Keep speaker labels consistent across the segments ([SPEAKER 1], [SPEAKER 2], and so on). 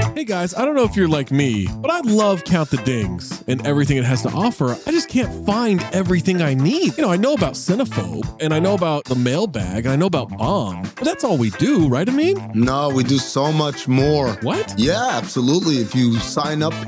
[SPEAKER 1] Hey guys, I don't know if you're like me, but I love Count the Dings and everything it has to offer. I just can't find everything I need. I know about Cinephobe, and I know about the mailbag, and I know about Bomb, but that's all we do, right, Amin?
[SPEAKER 2] No, we do so much more.
[SPEAKER 1] What?
[SPEAKER 2] Yeah, absolutely. If you sign up,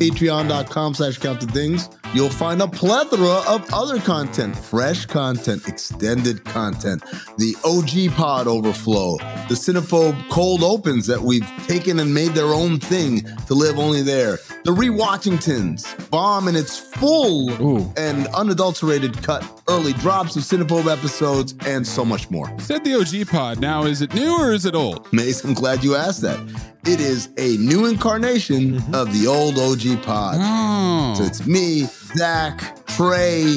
[SPEAKER 2] patreon.com/countthedings, you'll find a plethora of other content, fresh content, extended content, the OG pod overflow, the Cinephobe cold opens that we've taken and made their own thing to live only there, the Rewatchingtons, Bomb in its full and unadulterated cut, early drops of Cinephobe episodes, and so much more.
[SPEAKER 3] You said the OG pod. Now, is it new or is it old?
[SPEAKER 2] Mace, I'm glad you asked that. It is a new incarnation of the old OG pod.
[SPEAKER 3] Oh.
[SPEAKER 2] So it's me, Zach, Trey,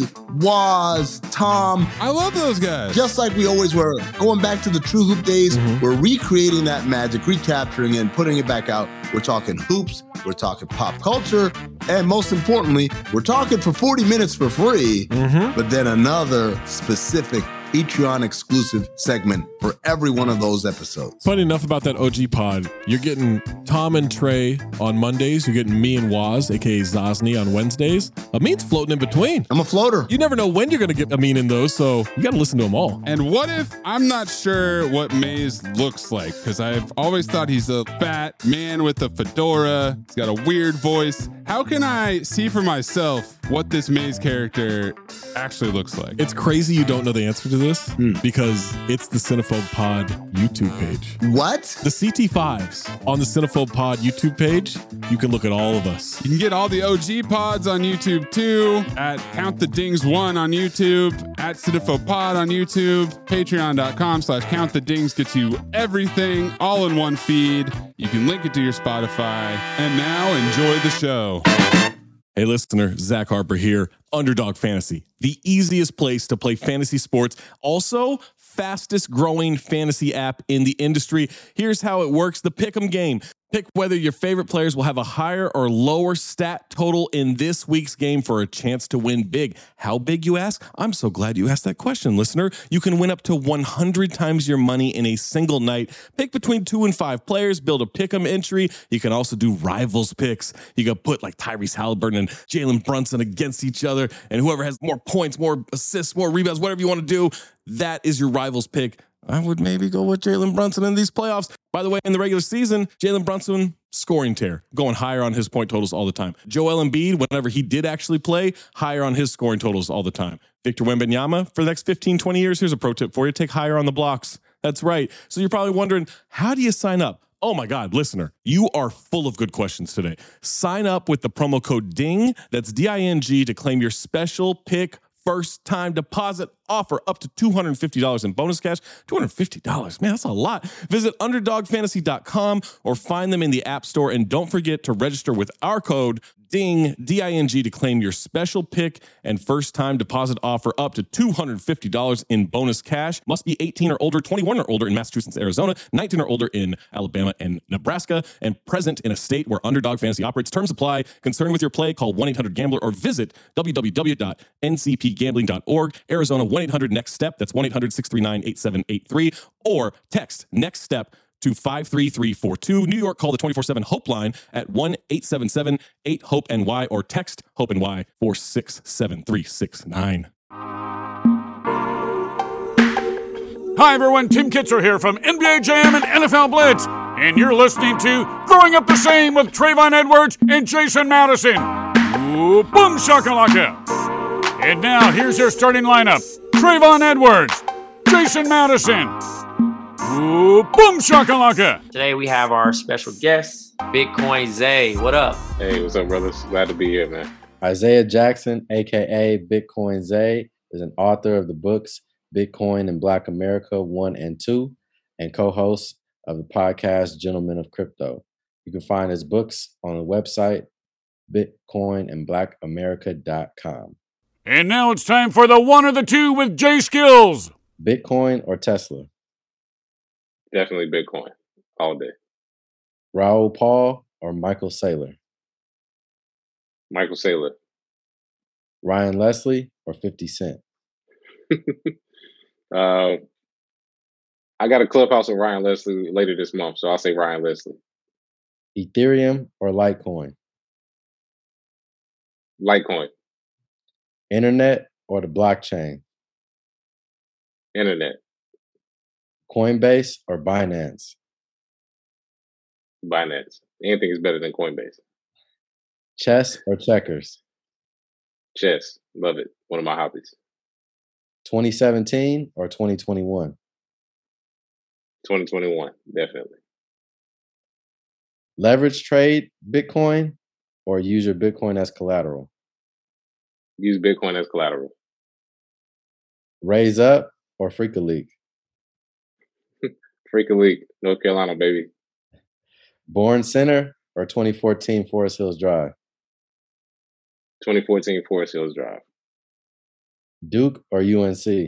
[SPEAKER 2] Waz, Tom.
[SPEAKER 3] I love those guys.
[SPEAKER 2] Just like we always were. Going back to the True Hoop days, we're recreating that magic, recapturing it, and putting it back out. We're talking hoops, we're talking pop culture, and most importantly, we're talking for 40 minutes for free, but then another specific Patreon exclusive segment for every one of those episodes.
[SPEAKER 1] Funny enough about that OG pod, you're getting Tom and Trey on Mondays. You're getting me and Waz, aka Zosny, on Wednesdays. Amin's floating in between.
[SPEAKER 2] I'm a floater.
[SPEAKER 1] You never know when you're going to get Amin in those, so you got to listen to them all.
[SPEAKER 3] And what if I'm not sure what Maze looks like? Because I've always thought he's a fat man with a fedora. He's got a weird voice. How can I see for myself what this Maze character actually looks like?
[SPEAKER 1] It's crazy you don't know the answer to this because it's the Cinephobe Pod YouTube page.
[SPEAKER 2] What?
[SPEAKER 1] The CT5s on the Cinephobe Pod YouTube page, you can look at all of us.
[SPEAKER 3] You can get all the OG pods on YouTube too, at Count the Dings 1 on YouTube, at Cinephobe Pod on YouTube, patreon.com/Count the Dings gets you everything all in one feed. You can link it to your Spotify. And now enjoy the show.
[SPEAKER 1] Hey listener, Zach Harper here, Underdog Fantasy, the easiest place to play fantasy sports. Also, fastest growing fantasy app in the industry. Here's how it works. The Pick'em game. Pick whether your favorite players will have a higher or lower stat total in this week's game for a chance to win big. How big, you ask? I'm so glad you asked that question, listener. You can win up to 100 times your money in a single night. Pick between 2 and 5 players, build a pick'em entry. You can also do rivals picks. You can put like Tyrese Halliburton and Jalen Brunson against each other, and whoever has more points, more assists, more rebounds, whatever you want to do, that is your rivals pick. I would maybe go with Jalen Brunson in these playoffs. By the way, in the regular season, Jalen Brunson, scoring tear, going higher on his point totals all the time. Joel Embiid, whenever he did actually play, higher on his scoring totals all the time. Victor Wembanyama, for the next 15, 20 years, here's a pro tip for you. Take higher on the blocks. That's right. So you're probably wondering, how do you sign up? Oh my God, listener, you are full of good questions today. Sign up with the promo code DING, that's D-I-N-G, to claim your special pick first time deposit offer up to $250 in bonus cash. $250, man, that's a lot. Visit underdogfantasy.com or find them in the App Store. And don't forget to register with our code DING, D-I-N-G, to claim your special pick and first time deposit offer up to $250 in bonus cash. Must be 18 or older, 21 or older in Massachusetts, Arizona, 19 or older in Alabama and Nebraska, and present in a state where Underdog Fantasy operates. Terms apply. Concerned with your play, call 1-800-GAMBLER or visit www.ncpgambling.org. Arizona 1-800-NEXT-STEP. That's 1-800-639-8783. Or text NEXT STEP to 53342. New York, call the 24/7 Hope line at 1-877-8-HOPE-NY or text HOPE-NY 467-369.
[SPEAKER 4] Hi everyone, Tim Kitzer here from NBA Jam and NFL Blitz, and you're listening to Growing Up the Same with Trayvon Edwards and Jason Madison. Ooh, boom shakalaka. And now here's your starting lineup. Trayvon Edwards, Jason Madison. Ooh, boom shakalaka.
[SPEAKER 5] Today we have our special guest, Bitcoin Zay. What up?
[SPEAKER 6] Hey, what's up, brothers? Glad to be here, man.
[SPEAKER 7] Isaiah Jackson, a.k.a. Bitcoin Zay, is an author of the books Bitcoin and Black America 1 and 2 and co-host of the podcast Gentlemen of Crypto. You can find his books on the website bitcoinandblackamerica.com.
[SPEAKER 4] And now it's time for the one or the two with Jay Skills.
[SPEAKER 7] Bitcoin or Tesla?
[SPEAKER 6] Definitely Bitcoin all day.
[SPEAKER 7] Raoul Paul or Michael Saylor?
[SPEAKER 6] Michael Saylor.
[SPEAKER 7] Ryan Leslie or 50 Cent?
[SPEAKER 6] I got a clubhouse with Ryan Leslie later this month, so I'll say Ryan Leslie.
[SPEAKER 7] Ethereum or Litecoin?
[SPEAKER 6] Litecoin.
[SPEAKER 7] Internet or the blockchain?
[SPEAKER 6] Internet.
[SPEAKER 7] Coinbase or Binance?
[SPEAKER 6] Binance. Anything is better than Coinbase.
[SPEAKER 7] Chess or checkers?
[SPEAKER 6] Chess. Love it. One of my hobbies.
[SPEAKER 7] 2017 or 2021?
[SPEAKER 6] 2021. Definitely.
[SPEAKER 7] Leverage trade Bitcoin or use your Bitcoin as collateral?
[SPEAKER 6] Use Bitcoin as collateral.
[SPEAKER 7] Raise up or Freak a Leak?
[SPEAKER 6] Freak a Leak. North Carolina, baby.
[SPEAKER 7] Born Center or 2014 Forest Hills Drive?
[SPEAKER 6] 2014 Forest Hills Drive.
[SPEAKER 7] Duke or UNC?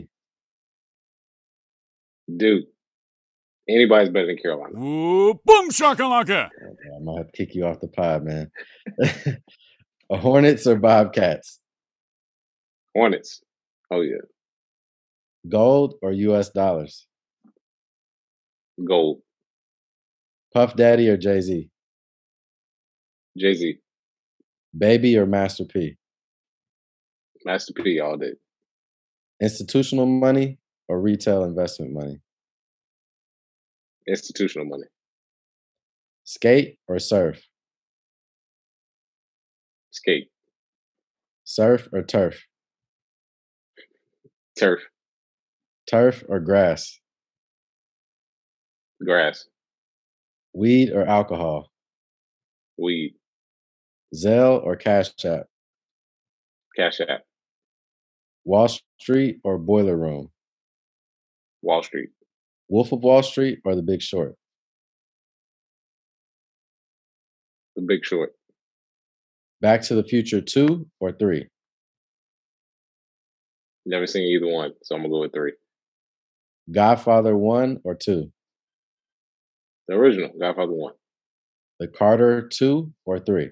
[SPEAKER 6] Duke. Anybody's better than Carolina.
[SPEAKER 4] Ooh, boom shakalaka.
[SPEAKER 7] I might have to kick you off the pod, man. Hornets or Bobcats?
[SPEAKER 6] Hornets. Oh, yeah.
[SPEAKER 7] Gold or US dollars?
[SPEAKER 6] Gold.
[SPEAKER 7] Puff Daddy or Jay-Z?
[SPEAKER 6] Jay-Z.
[SPEAKER 7] Baby or Master P?
[SPEAKER 6] Master P all day.
[SPEAKER 7] Institutional money or retail investment money?
[SPEAKER 6] Institutional money.
[SPEAKER 7] Skate or surf?
[SPEAKER 6] Skate.
[SPEAKER 7] Surf or turf?
[SPEAKER 6] Turf.
[SPEAKER 7] Turf or grass?
[SPEAKER 6] Grass.
[SPEAKER 7] Weed or alcohol?
[SPEAKER 6] Weed.
[SPEAKER 7] Zelle or Cash App?
[SPEAKER 6] Cash App.
[SPEAKER 7] Wall Street or Boiler Room?
[SPEAKER 6] Wall Street.
[SPEAKER 7] Wolf of Wall Street or The Big Short?
[SPEAKER 6] The Big Short.
[SPEAKER 7] Back to the Future 2 or 3?
[SPEAKER 6] Never seen either one, so I'm going to go with 3.
[SPEAKER 7] Godfather 1 or 2?
[SPEAKER 6] The original, Godfather 1.
[SPEAKER 7] The Carter 2 or 3?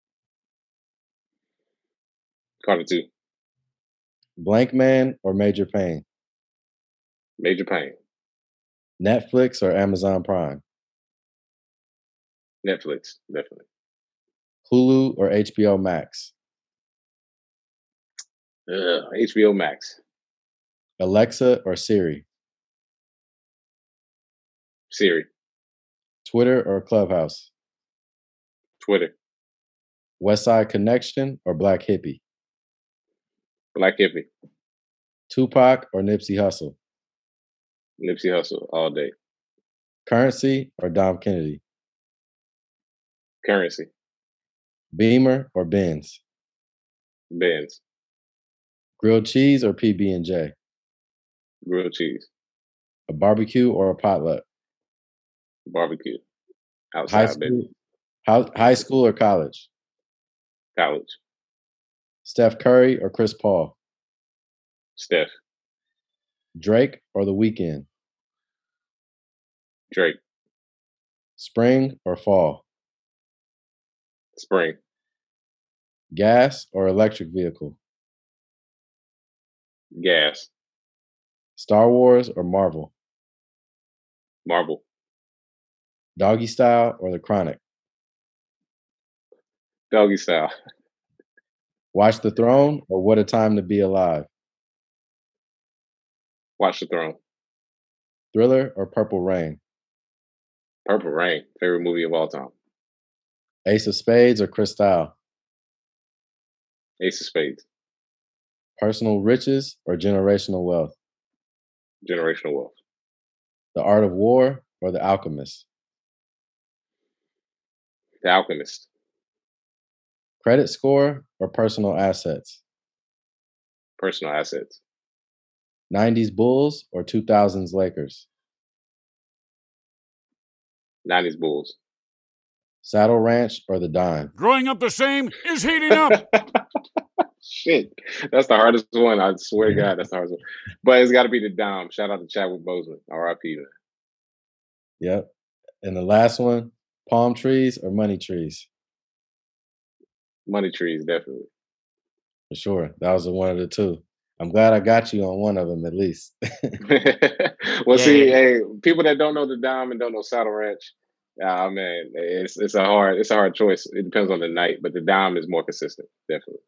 [SPEAKER 6] Carter 2.
[SPEAKER 7] Blank Man or Major Payne?
[SPEAKER 6] Major Payne.
[SPEAKER 7] Netflix or Amazon Prime?
[SPEAKER 6] Netflix, definitely.
[SPEAKER 7] Hulu or HBO Max?
[SPEAKER 6] HBO Max.
[SPEAKER 7] Alexa or Siri?
[SPEAKER 6] Siri.
[SPEAKER 7] Twitter or Clubhouse?
[SPEAKER 6] Twitter.
[SPEAKER 7] Westside Connection or Black Hippie?
[SPEAKER 6] Black Hippie.
[SPEAKER 7] Tupac or Nipsey Hussle?
[SPEAKER 6] Nipsey Hussle all day.
[SPEAKER 7] Currency or Dom Kennedy?
[SPEAKER 6] Currency.
[SPEAKER 7] Beamer or Benz?
[SPEAKER 6] Benz.
[SPEAKER 7] Grilled cheese or PB&J?
[SPEAKER 6] Grilled cheese.
[SPEAKER 7] A barbecue or a potluck?
[SPEAKER 6] Barbecue.
[SPEAKER 7] High
[SPEAKER 6] Outside, baby.
[SPEAKER 7] school, high school or college?
[SPEAKER 6] College.
[SPEAKER 7] Steph Curry or Chris Paul?
[SPEAKER 6] Steph.
[SPEAKER 7] Drake or The Weeknd?
[SPEAKER 6] Drake.
[SPEAKER 7] Spring or fall?
[SPEAKER 6] Spring.
[SPEAKER 7] Gas or electric vehicle?
[SPEAKER 6] Gas.
[SPEAKER 7] Star Wars or Marvel?
[SPEAKER 6] Marble.
[SPEAKER 7] Doggy Style or The Chronic?
[SPEAKER 6] Doggy Style.
[SPEAKER 7] Watch the Throne or What a Time to Be Alive?
[SPEAKER 6] Watch the Throne.
[SPEAKER 7] Thriller or Purple Rain?
[SPEAKER 6] Purple Rain. Favorite movie of all time.
[SPEAKER 7] Ace of Spades or Cristal?
[SPEAKER 6] Ace of Spades.
[SPEAKER 7] Personal riches or generational wealth?
[SPEAKER 6] Generational wealth.
[SPEAKER 7] The Art of War or The Alchemist?
[SPEAKER 6] The Alchemist.
[SPEAKER 7] Credit score or personal assets?
[SPEAKER 6] Personal assets.
[SPEAKER 7] 90s Bulls or 2000s Lakers?
[SPEAKER 6] 90s Bulls.
[SPEAKER 7] Saddle Ranch or The Dime?
[SPEAKER 4] Growing up the same is heating up.
[SPEAKER 6] Shit. That's the hardest one. I swear to God, that's the hardest one. But it's got to be the Dime. Shout out to Chadwick Boseman. R.I.P. man.
[SPEAKER 7] Yep. And the last one, palm trees or money trees?
[SPEAKER 6] Money trees, definitely.
[SPEAKER 7] For sure. That was one of the two. I'm glad I got you on one of them at least.
[SPEAKER 6] Well, see, hey, people that don't know the Dime and don't know Saddle Ranch, Man, it's a hard choice. It depends on the night, but the dime is more consistent, definitely.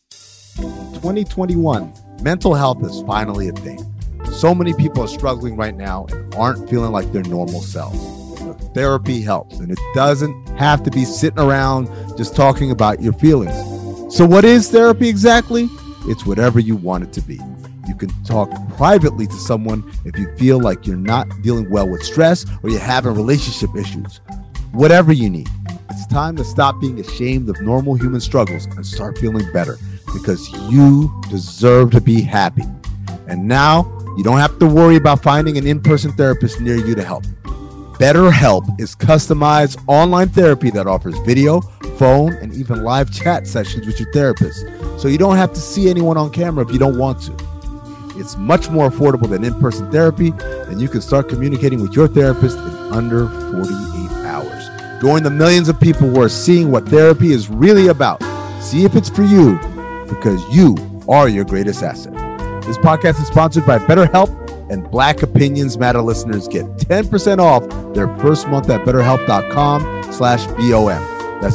[SPEAKER 2] 2021, mental health is finally a thing. So many people are struggling right now and aren't feeling like their normal selves. Therapy helps, and it doesn't have to be sitting around just talking about your feelings. So what is therapy exactly? It's whatever you want it to be. You can talk privately to someone if you feel like you're not dealing well with stress or you're having relationship issues. Whatever you need. It's time to stop being ashamed of normal human struggles and start feeling better, because you deserve to be happy. And now you don't have to worry about finding an in-person therapist near you to help. BetterHelp is customized online therapy that offers video, phone, and even live chat sessions with your therapist. So you don't have to see anyone on camera if you don't want to. It's much more affordable than in-person therapy, and you can start communicating with your therapist in under 48 hours. Join the millions of people who are seeing what therapy is really about. See if it's for you, because you are your greatest asset. This podcast is sponsored by BetterHelp, and Black Opinions Matter listeners get 10% off their first month at BetterHelp.com/BOM. That's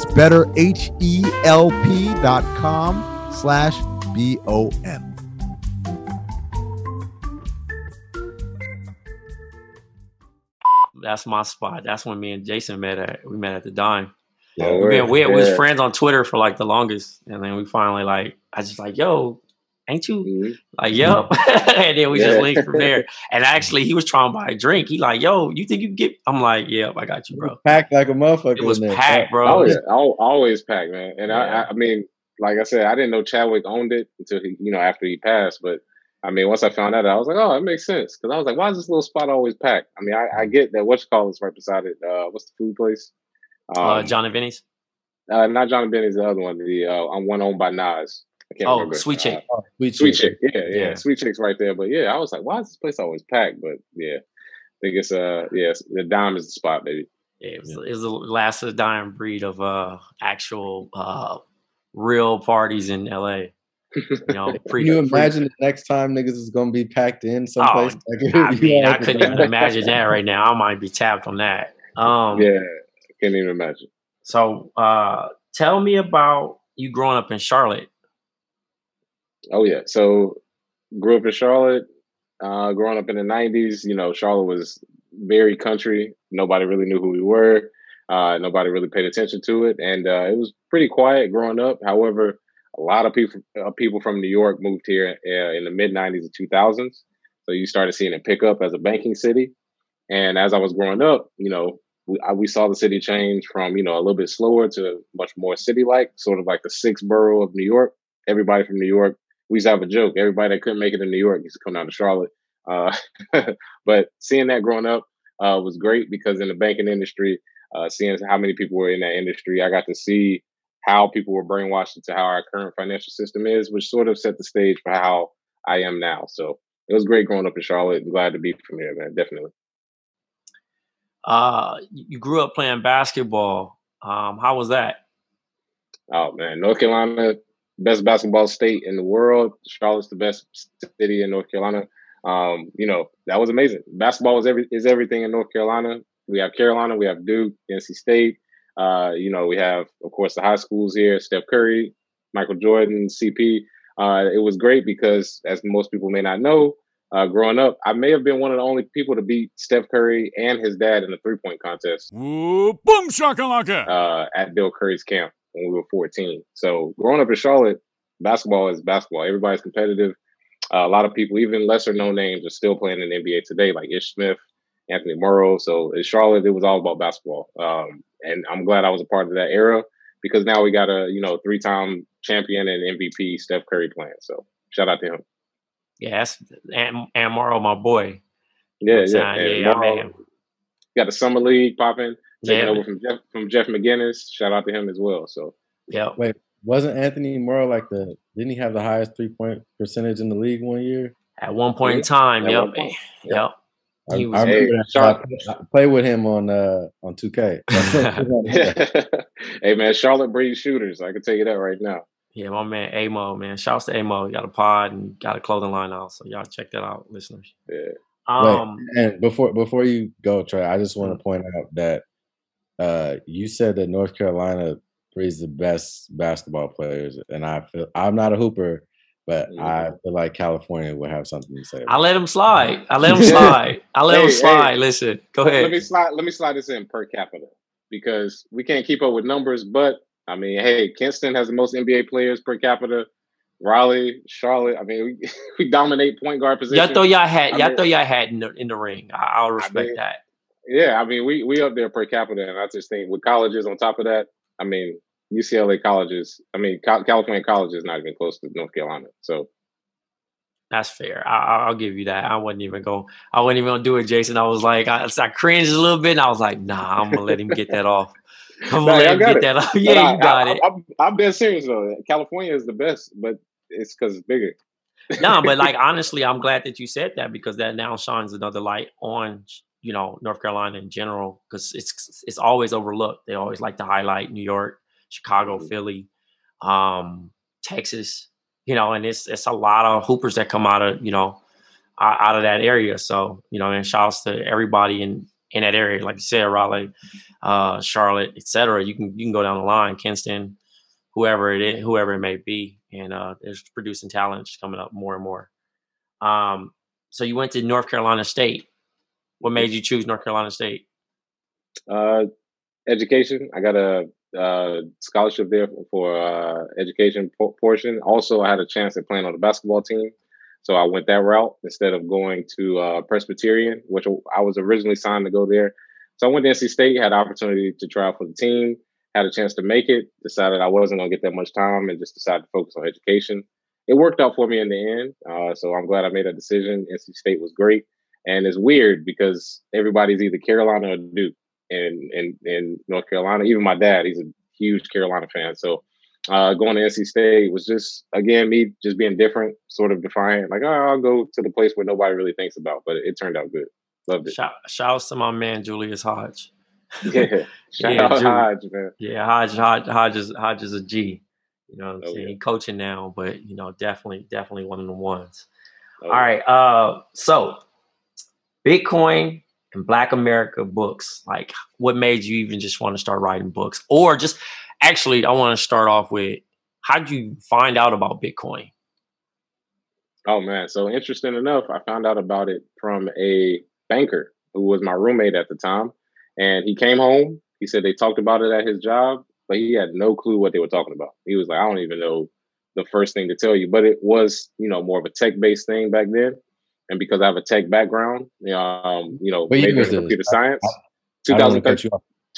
[SPEAKER 2] BetterHelp.com/BOM.
[SPEAKER 5] That's my spot. That's when me and Jason met at. We met at the Dime.
[SPEAKER 6] Yeah,
[SPEAKER 5] We was friends on Twitter for like the longest, and then we finally I just like, yo, ain't you?
[SPEAKER 6] Mm-hmm.
[SPEAKER 5] Like, yo, and then we just linked from there. And actually, he was trying to buy a drink. He like, yo, you think you can get? I'm like, yeah, I got you, bro.
[SPEAKER 7] Packed like a motherfucker.
[SPEAKER 5] It was
[SPEAKER 7] in there.
[SPEAKER 5] packed, bro.
[SPEAKER 6] Oh yeah, always packed, man. And I mean, like I said, I didn't know Chadwick owned it until he, after he passed. But I mean, once I found out, I was like, oh, it makes sense, because I was like, why is this little spot always packed? I mean, I get that whatchamacallit's right beside it. What's the food place?
[SPEAKER 5] John and Vinny's.
[SPEAKER 6] Not John and Benny's, the other one. The one owned by Nas. I can't remember.
[SPEAKER 5] Sweet Chick.
[SPEAKER 6] Sweet Chick. Yeah. Sweet Chick's right there. But yeah, I was like, why is this place always packed? But yeah, I think it's the Dime is the spot, baby.
[SPEAKER 5] Yeah, it was the last of the dying breed of actual real parties in LA.
[SPEAKER 7] Can you imagine the next time niggas is gonna be packed in someplace?
[SPEAKER 5] I couldn't even imagine that right now. I might be tapped on that.
[SPEAKER 6] Yeah, I can't even imagine.
[SPEAKER 5] So tell me about you growing up in Charlotte.
[SPEAKER 6] Oh yeah, so grew up in Charlotte. Growing up in the 90s, Charlotte was very country. Nobody really knew who we were. Nobody really paid attention to it, and it was pretty quiet growing up. However, a lot of people from New York moved here in the mid 90s and 2000s. So you started seeing it pick up as a banking city. And as I was growing up, we saw the city change from, a little bit slower to much more city-like, sort of like the sixth borough of New York. Everybody from New York, we used to have a joke. Everybody that couldn't make it in New York used to come down to Charlotte. But seeing that growing up was great, because in the banking industry, seeing how many people were in that industry, I got to see how people were brainwashed into how our current financial system is, which sort of set the stage for how I am now. So it was great growing up in Charlotte. I'm glad to be from here, man. Definitely.
[SPEAKER 5] You grew up playing basketball. How was that?
[SPEAKER 6] Oh man, North Carolina, best basketball state in the world. Charlotte's the best city in North Carolina. That was amazing. Basketball is everything in North Carolina. We have Carolina, we have Duke, NC State. We have, of course, the high schools here, Steph Curry, Michael Jordan, CP. It was great because, as most people may not know, growing up, I may have been one of the only people to beat Steph Curry and his dad in a three-point contest.
[SPEAKER 4] Ooh, boom shakalaka!
[SPEAKER 6] At Bill Curry's camp when we were 14. So growing up in Charlotte, basketball is basketball. Everybody's competitive. A lot of people, even lesser known names, are still playing in the NBA today, like Ish Smith, Anthony Morrow. So in Charlotte, it was all about basketball. And I'm glad I was a part of that era, because now we got a, three-time champion and MVP Steph Curry playing. So shout out to him.
[SPEAKER 5] Yeah, that's and Morrow, my boy.
[SPEAKER 6] Yeah.
[SPEAKER 5] Man.
[SPEAKER 6] Got the summer league popping, taking over from Jeff McGinnis. Shout out to him as well. So
[SPEAKER 5] yeah.
[SPEAKER 7] Wait, wasn't Anthony Morrow didn't he have the highest 3-point percentage in the league one year?
[SPEAKER 5] At one point in time, yep.
[SPEAKER 7] I play with him on 2K.
[SPEAKER 6] Hey man, Charlotte breeds shooters. I can tell you that right now.
[SPEAKER 5] Yeah, my man Amo, man. Shouts to Amo. He got a pod and got a clothing line out. So y'all check that out, listeners.
[SPEAKER 6] Yeah.
[SPEAKER 7] And before you go, Trey, I just want to point out that You said that North Carolina breeds the best basketball players, and I feel I'm not a hooper, but I feel like California would have something to say.
[SPEAKER 5] I let him slide. I let him slide.
[SPEAKER 6] Hey,
[SPEAKER 5] Listen, go ahead.
[SPEAKER 6] Let me slide this in per capita because we can't keep up with numbers. But I mean, hey, Kinston has the most NBA players per capita. Raleigh, Charlotte. I mean, we dominate point guard position.
[SPEAKER 5] Y'all throw y'all hat in the ring. I'll respect that.
[SPEAKER 6] Yeah, I mean, we up there per capita, and I just think with colleges on top of that, I mean, UCLA colleges. I mean, California college is not even close to North Carolina. So
[SPEAKER 5] that's fair. I'll give you that. I wasn't even gonna do it, Jason. I was like, I cringed a little bit, and I was like, nah, I'm gonna let him get that off. I'm gonna let him get that off. Yeah, you got it.
[SPEAKER 6] I'm dead serious though. California is the best, but it's because it's bigger.
[SPEAKER 5] No, but like honestly, I'm glad that you said that because that now shines another light on North Carolina in general because it's always overlooked. They always like to highlight New York, Chicago, Philly, Texas. And it's a lot of hoopers that come out of that area. So and shouts to everybody in that area, like you said, Raleigh, Charlotte, etc. You can go down the line, Kinston, whoever it may be, and there's producing talent just coming up more and more. So you went to North Carolina State. What made you choose North Carolina State?
[SPEAKER 6] Education. I got a scholarship there for education portion. Also, I had a chance at playing on the basketball team. So I went that route instead of going to Presbyterian, which I was originally signed to go there. So I went to NC State, had the opportunity to try out for the team, had a chance to make it, decided I wasn't going to get that much time and just decided to focus on education. It worked out for me in the end. So I'm glad I made that decision. NC State was great. And it's weird because everybody's either Carolina or Duke in North Carolina. Even my dad, he's a huge Carolina fan. So going to NC State was just, again, me just being different, sort of defiant. Like, I'll go to the place where nobody really thinks about. But it turned out good. Loved it.
[SPEAKER 5] Shout out to my man, Julius Hodge.
[SPEAKER 6] Yeah. Shout out Hodge, man.
[SPEAKER 5] Yeah, Hodge is a G. You know what I'm saying? He's coaching now, but, definitely one of the ones. All right. So Bitcoin and Black America books, like what made you even just want to start writing books? Or just actually, I want to start off with, how did you find out about Bitcoin?
[SPEAKER 6] Oh, man. So interesting enough, I found out about it from a banker who was my roommate at the time. And he came home. He said they talked about it at his job, but he had no clue what they were talking about. He was like, I don't even know the first thing to tell you. But it was, more of a tech-based thing back then. And because I have a tech background, major in computer science, 2013.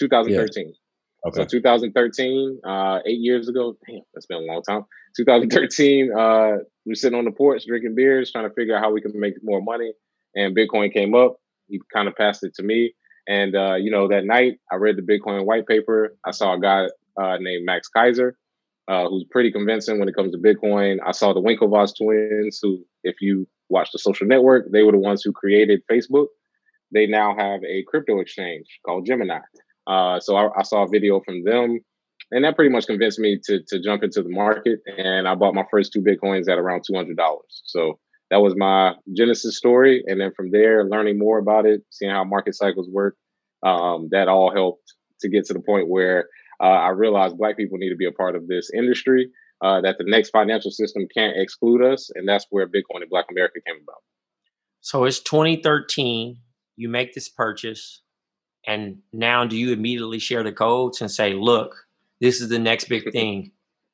[SPEAKER 6] Yeah. Okay. So 2013, 8 years ago, damn, that's been a long time. 2013, we were sitting on the porch drinking beers, trying to figure out how we could make more money. And Bitcoin came up. He kind of passed it to me. And, that night I read the Bitcoin white paper. I saw a guy named Max Keiser, who's pretty convincing when it comes to Bitcoin. I saw the Winklevoss twins, who, if you watch The Social Network, they were the ones who created Facebook. They now have a crypto exchange called Gemini. So I saw a video from them, and that pretty much convinced me to jump into the market. And I bought my first 2 Bitcoins at around $200. So that was my genesis story. And then from there, learning more about it, seeing how market cycles work, that all helped to get to the point where I realized Black people need to be a part of this industry, that the next financial system can't exclude us. And that's where Bitcoin and Black America came about.
[SPEAKER 5] So it's 2013. You make this purchase. And now do you immediately share the codes and say, look, this is the next big thing?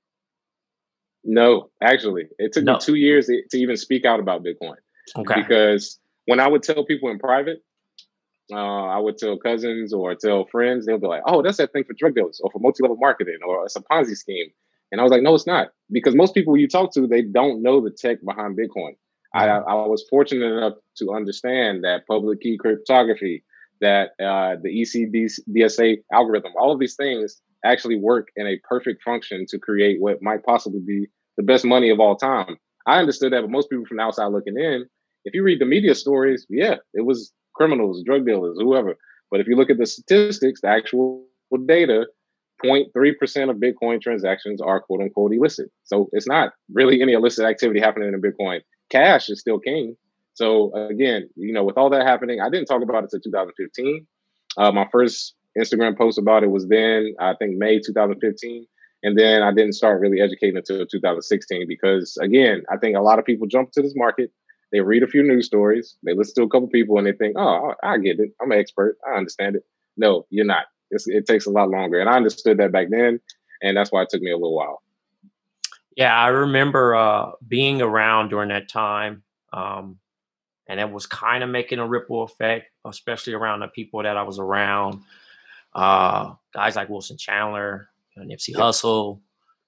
[SPEAKER 6] No, actually, it took me 2 years to even speak out about Bitcoin.
[SPEAKER 5] Okay.
[SPEAKER 6] Because when I would tell people in private, I would tell cousins or tell friends, they'll be like, oh, that's that thing for drug dealers or for multi-level marketing or it's a Ponzi scheme. And I was like, no, it's not. Because most people you talk to, they don't know the tech behind Bitcoin. Mm-hmm. I was fortunate enough to understand that public key cryptography, that the ECDSA algorithm, all of these things actually work in a perfect function to create what might possibly be the best money of all time. I understood that, but most people from the outside looking in, if you read the media stories, yeah, it was criminals, drug dealers, whoever. But if you look at the statistics, the actual data, 0.3% of Bitcoin transactions are quote unquote illicit. So it's not really any illicit activity happening in Bitcoin. Cash is still king. So again, with all that happening, I didn't talk about it until 2015. My first Instagram post about it was then, I think May 2015. And then I didn't start really educating until 2016 because, again, I think a lot of people jump to this market. They read a few news stories, they listen to a couple people, and they think, oh, I get it. I'm an expert. I understand it. No, you're not. It takes a lot longer. And I understood that back then. And that's why it took me a little while.
[SPEAKER 5] Yeah, I remember being around during that time. And it was kind of making a ripple effect, especially around the people that I was around. Guys like Wilson Chandler, Nipsey Hussle,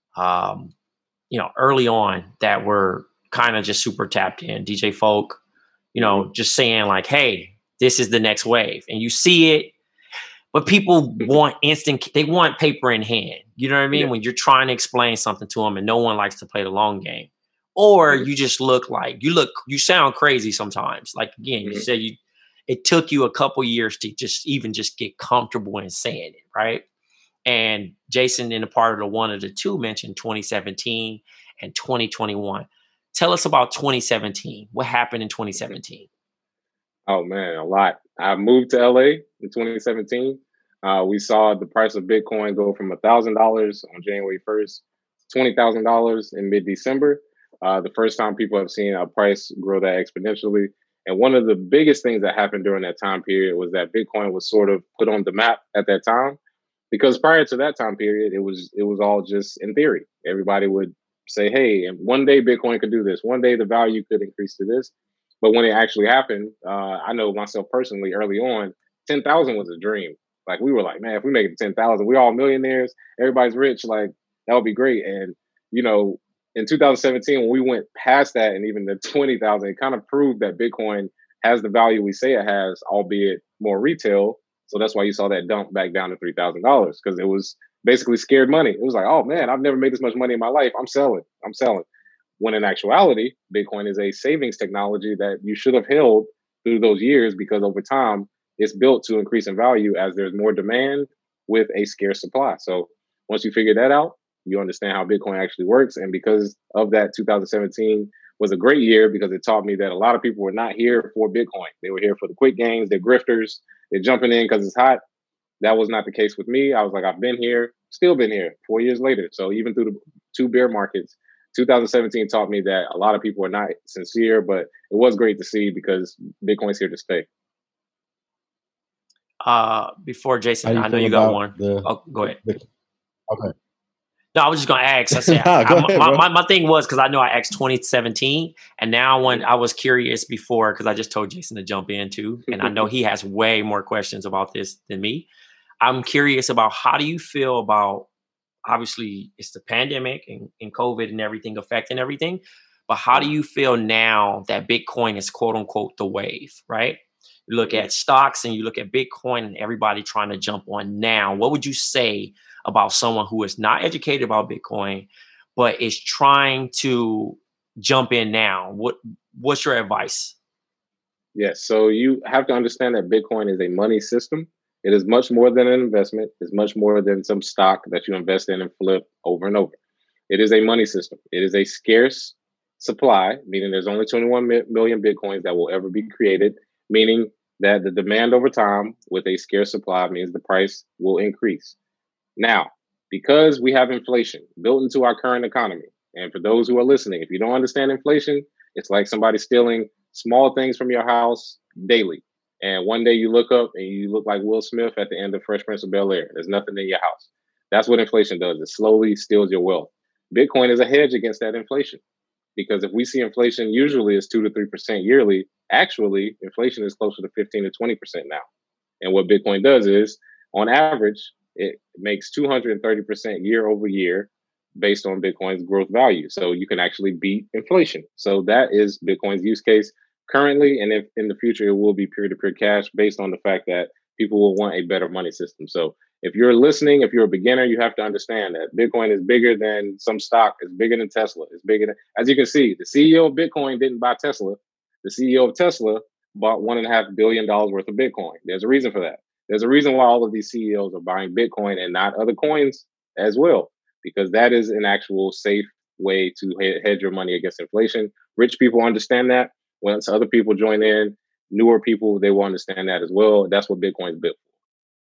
[SPEAKER 5] early on that were kind of just super tapped in. DJ Folk, just saying like, hey, this is the next wave. And you see it, but people want they want paper in hand. You know what I mean? Yeah. When you're trying to explain something to them and no one likes to play the long game. Or you just you sound crazy sometimes. Like, again, you said it took you a couple years to just get comfortable in saying it, right? And Jason, in a part of the one of the two, mentioned 2017 and 2021. Tell us about 2017. What happened in 2017?
[SPEAKER 6] Oh, man, a lot. I moved to LA in 2017. We saw the price of Bitcoin go from $1,000 on January 1st to $20,000 in mid-December. The first time people have seen a price grow that exponentially. And one of the biggest things that happened during that time period was that Bitcoin was sort of put on the map at that time, because prior to that time period, it was all just in theory. Everybody would say, hey, and one day Bitcoin could do this. One day the value could increase to this. But when it actually happened, I know myself personally early on, 10,000 was a dream. Like, we were like, man, if we make it to 10,000, we're all millionaires. Everybody's rich. Like, that would be great. And, in 2017, when we went past that and even the 20,000, it kind of proved that Bitcoin has the value we say it has, albeit more retail. So that's why you saw that dump back down to $3,000, because it was basically scared money. It was like, oh man, I've never made this much money in my life. I'm selling. When in actuality, Bitcoin is a savings technology that you should have held through those years, because over time it's built to increase in value as there's more demand with a scarce supply. So once you figure that out, you understand how Bitcoin actually works. And because of that, 2017 was a great year, because it taught me that a lot of people were not here for Bitcoin. They were here for the quick gains, they're grifters, they're jumping in because it's hot. That was not the case with me. I was like, I've been here, still been here 4 years later. So even through the two bear markets, 2017 taught me that a lot of people are not sincere, but it was great to see, because Bitcoin's here to stay.
[SPEAKER 5] Before Jason, I know you got one. Go ahead.
[SPEAKER 7] Okay.
[SPEAKER 5] No, I was just going to ask. I said, my thing was, because I know I asked 2017, and now when I was curious before, because I just told Jason to jump in too, and I know he has way more questions about this than me. I'm curious about, how do you feel about, obviously it's the pandemic and COVID and everything affecting everything, but how do you feel now that Bitcoin is quote unquote the wave, right? You look at stocks and you look at Bitcoin and everybody trying to jump on now. What would you say about someone who is not educated about Bitcoin, but is trying to jump in now? What's your advice?
[SPEAKER 6] Yes. So you have to understand that Bitcoin is a money system. It is much more than an investment. It's much more than some stock that you invest in and flip over and over. It is a money system. It is a scarce supply, meaning there's only 21 million Bitcoins that will ever be created, meaning that the demand over time with a scarce supply means the price will increase. Now, because we have inflation built into our current economy, and for those who are listening, if you don't understand inflation, it's like somebody stealing small things from your house daily. And one day you look up and you look like Will Smith at the end of Fresh Prince of Bel-Air. There's nothing in your house. That's what inflation does. It slowly steals your wealth. Bitcoin is a hedge against that inflation, because if we see inflation usually is 2 to 3% yearly, actually inflation is closer to 15 to 20% now. And what Bitcoin does is, on average, it makes 230% year over year based on Bitcoin's growth value. So you can actually beat inflation. So that is Bitcoin's use case currently. And if in the future, it will be peer-to-peer cash, based on the fact that people will want a better money system. So if you're listening, if you're a beginner, you have to understand that Bitcoin is bigger than some stock. It's bigger than Tesla. It's bigger than, as you can see, the CEO of Bitcoin didn't buy Tesla. The CEO of Tesla bought $1.5 billion worth of Bitcoin. There's a reason for that. There's a reason why all of these CEOs are buying Bitcoin and not other coins as well, because that is an actual safe way to hedge your money against inflation. Rich people understand that. Once other people join in, newer people, they will understand that as well. That's what Bitcoin is built for.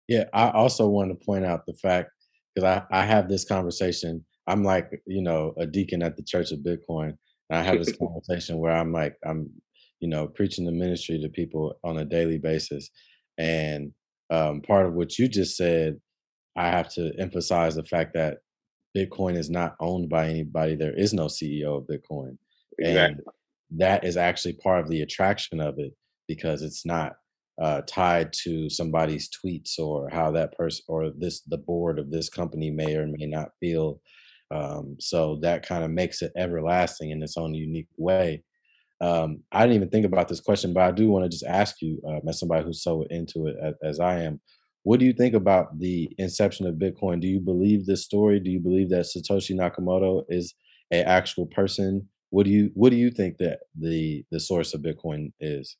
[SPEAKER 7] Yeah, I also want to point out the fact, because I have this conversation. I'm like, a deacon at the Church of Bitcoin. And I have this conversation where I'm preaching the ministry to people on a daily basis. And part of what you just said, I have to emphasize the fact that Bitcoin is not owned by anybody. There is no CEO of Bitcoin. And
[SPEAKER 6] Exactly.
[SPEAKER 7] that is actually part of the attraction of it, because it's not tied to somebody's tweets or how that person or the board of this company may or may not feel. So that kind of makes it everlasting in its own unique way. I didn't even think about this question, but I do want to just ask you, as somebody who's so into it as I am, what do you think about the inception of Bitcoin? Do you believe this story? Do you believe that Satoshi Nakamoto is an actual person? What do you think that the source of Bitcoin is?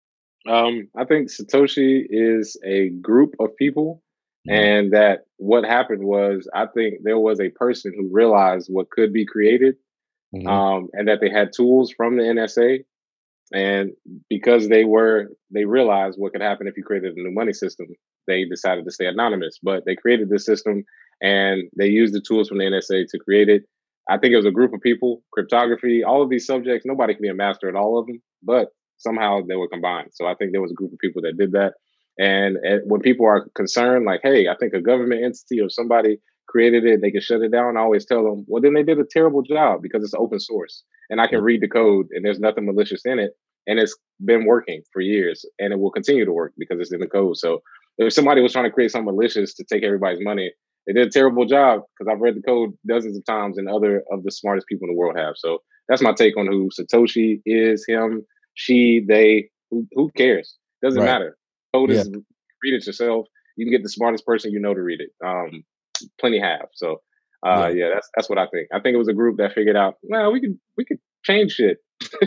[SPEAKER 6] I think Satoshi is a group of people,
[SPEAKER 7] Mhm,
[SPEAKER 6] and that what happened was I think there was a person who realized what could be created,
[SPEAKER 7] mhm,
[SPEAKER 6] and that they had tools from the NSA, and because they realized what could happen if you created a new money system, they decided to stay anonymous. But they created this system, and they used the tools from the NSA to create it. I think it was a group of people, cryptography, all of these subjects. Nobody can be a master at all of them, but somehow they were combined. So I think there was a group of people that did that. And when people are concerned, like, hey, I think a government entity or somebody created it, they can shut it down. I always tell them, well, then they did a terrible job because it's open source and I
[SPEAKER 7] yeah,
[SPEAKER 6] can read the code and there's nothing malicious in it. And it's been working for years and it will continue to work because it's in the code. So if somebody was trying to create something malicious to take everybody's money, they did a terrible job because I've read the code dozens of times and other of the smartest people in the world have. So that's my take on who Satoshi is, him, she, they, who cares? Doesn't
[SPEAKER 7] right,
[SPEAKER 6] matter. Code
[SPEAKER 7] yeah,
[SPEAKER 6] is, read it yourself. You can get the smartest person you know to read it. Plenty have. So
[SPEAKER 7] yeah,
[SPEAKER 6] yeah, that's what I think. I think it was a group that figured out, well, we could change shit.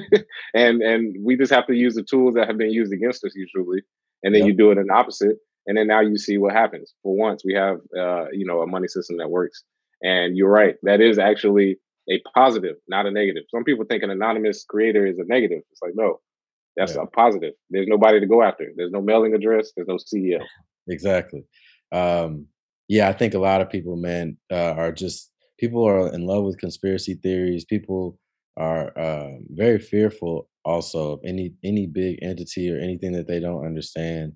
[SPEAKER 6] And we just have to use the tools that have been used against us usually. And then
[SPEAKER 7] yep,
[SPEAKER 6] you do it in the opposite. And then now you see what happens. For once, we have a money system that works. And you're right, that is actually a positive, not a negative. Some people think an anonymous creator is a negative. It's like, no, that's
[SPEAKER 7] yeah.
[SPEAKER 6] a positive. There's nobody to go after. There's no mailing address. There's no CEO.
[SPEAKER 7] Exactly. Um, yeah, I think a lot of people, man, are just people are in love with conspiracy theories. People are very fearful also of any big entity or anything that they don't understand.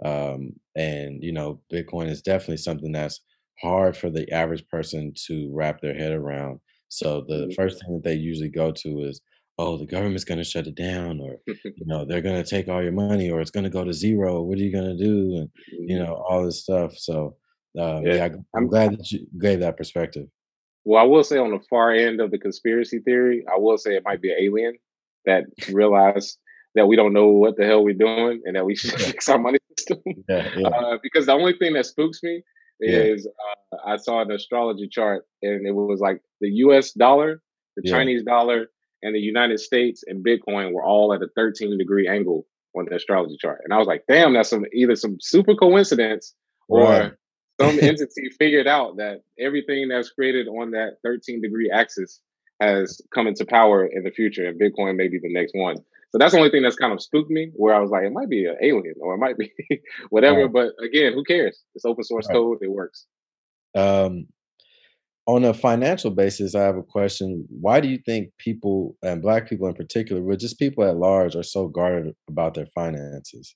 [SPEAKER 7] And Bitcoin is definitely something that's hard for the average person to wrap their head around. So the
[SPEAKER 6] Mhm.
[SPEAKER 7] first thing that they usually go to is, oh, the government's going to shut it down, or they're going to take all your money, or it's going to go to zero. What are you going to do? And
[SPEAKER 6] Mhm.
[SPEAKER 7] all this stuff. So,
[SPEAKER 6] Yeah.
[SPEAKER 7] yeah, I'm glad that you gave that perspective.
[SPEAKER 6] Well, I will say on the far end of the conspiracy theory, I will say it might be an alien that realized that we don't know what the hell we're doing and that we should
[SPEAKER 7] Yeah,
[SPEAKER 6] fix our money system.
[SPEAKER 7] yeah, yeah,
[SPEAKER 6] Because the only thing that spooks me
[SPEAKER 7] yeah,
[SPEAKER 6] is I saw an astrology chart and it was like the US dollar, the
[SPEAKER 7] yeah.
[SPEAKER 6] Chinese dollar, and the United States and Bitcoin were all at a 13-degree angle on the astrology chart. And I was like, damn, that's either some super coincidence
[SPEAKER 7] Right.
[SPEAKER 6] or some entity figured out that everything that's created on that 13-degree axis has come into power in the future, and Bitcoin may be the next one. So that's the only thing that's kind of spooked me, where I was like, it might be an alien or it might be whatever.
[SPEAKER 7] Right.
[SPEAKER 6] But again, who cares? It's open source
[SPEAKER 7] Right.
[SPEAKER 6] code, it works.
[SPEAKER 7] Um, on a financial basis, I have a question. Why do you think people, and Black people in particular, but just people at large, are so guarded about their finances?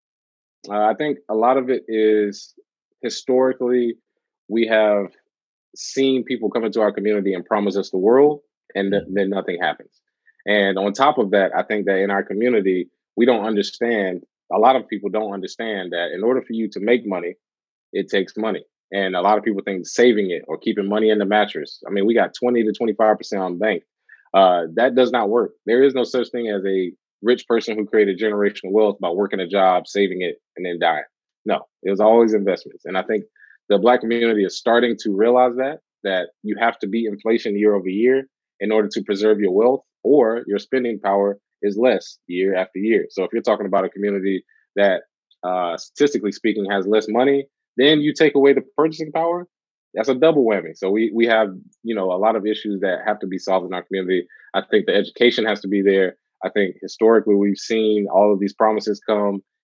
[SPEAKER 6] I think a lot of it is historically, we have seen people come into our community and promise us the world, and
[SPEAKER 7] Mhm.
[SPEAKER 6] then nothing happens. And on top of that, I think that in our community, we don't understand, a lot of people don't understand that in order for you to make money, it takes money. And a lot of people think saving it or keeping money in the mattress. I mean, we got 20 to 25% on bank. That does not work. There is no such thing as a rich person who created generational wealth by working a job, saving it, and then dying. No, it was always investments. And I think the Black community is starting to realize that you have to beat inflation year over year in order to preserve your wealth, or your spending power is less year after year. So if you're talking about a community that, statistically speaking, has less money, then you take away the purchasing power. That's a double whammy. So we have a lot of issues that have to be solved in our community. I think the education has to be there. I think historically we've seen all of these promises come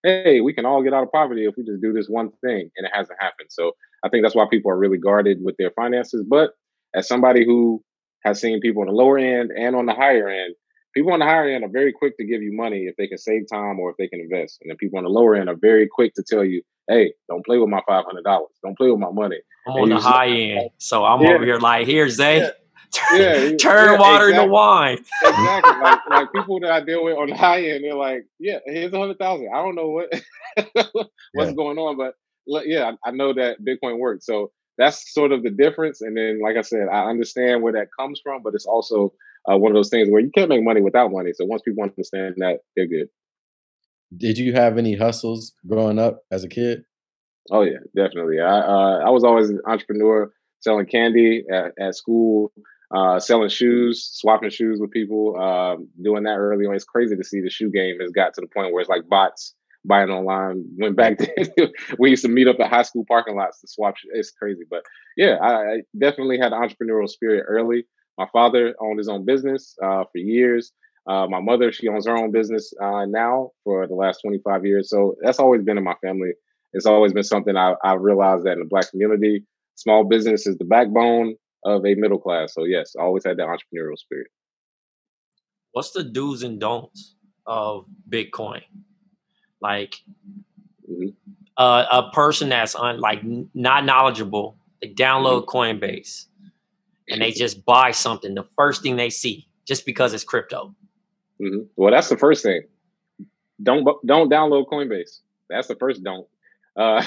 [SPEAKER 6] hey, we can all get out of poverty if we just do this one thing, and it hasn't happened. So I think that's why people are really guarded with their finances. But as somebody who has seen people on the lower end and on the higher end, people on the higher end are very quick to give you money if they can save time or if they can invest. And then people on the lower end are very quick to tell you, hey, don't play with my $500. Don't play with my money.
[SPEAKER 5] I'm on the high end. So I'm over here like, here, Zay.
[SPEAKER 6] Yeah,
[SPEAKER 5] turn water into wine.
[SPEAKER 6] Exactly. like people that I deal with on the high end, they're like, yeah, here's 100,000. I don't know what's going on, but yeah, I know that Bitcoin works. So that's sort of the difference. And then, like I said, I understand where that comes from, but it's also one of those things where you can't make money without money. So once people understand that, they're good.
[SPEAKER 7] Did you have any hustles growing up as a kid?
[SPEAKER 6] Oh yeah, definitely. I was always an entrepreneur, selling candy at school. Selling shoes, swapping shoes with people, doing that early on. It's crazy to see the shoe game has got to the point where it's like bots buying online. When back then we used to meet up at high school parking lots to swap shoes. It's crazy. But yeah, I definitely had an entrepreneurial spirit early. My father owned his own business for years. My mother, she owns her own business now for the last 25 years. So that's always been in my family. It's always been something I realized that in the Black community, small business is the backbone of a middle class. So yes, I always had that entrepreneurial spirit.
[SPEAKER 5] What's the do's and don'ts of Bitcoin? Like a person that's not knowledgeable, they download Coinbase and they just buy something, the first thing they see, just because it's crypto.
[SPEAKER 6] Well, that's the first thing. Don't download Coinbase. That's the first don't.
[SPEAKER 7] What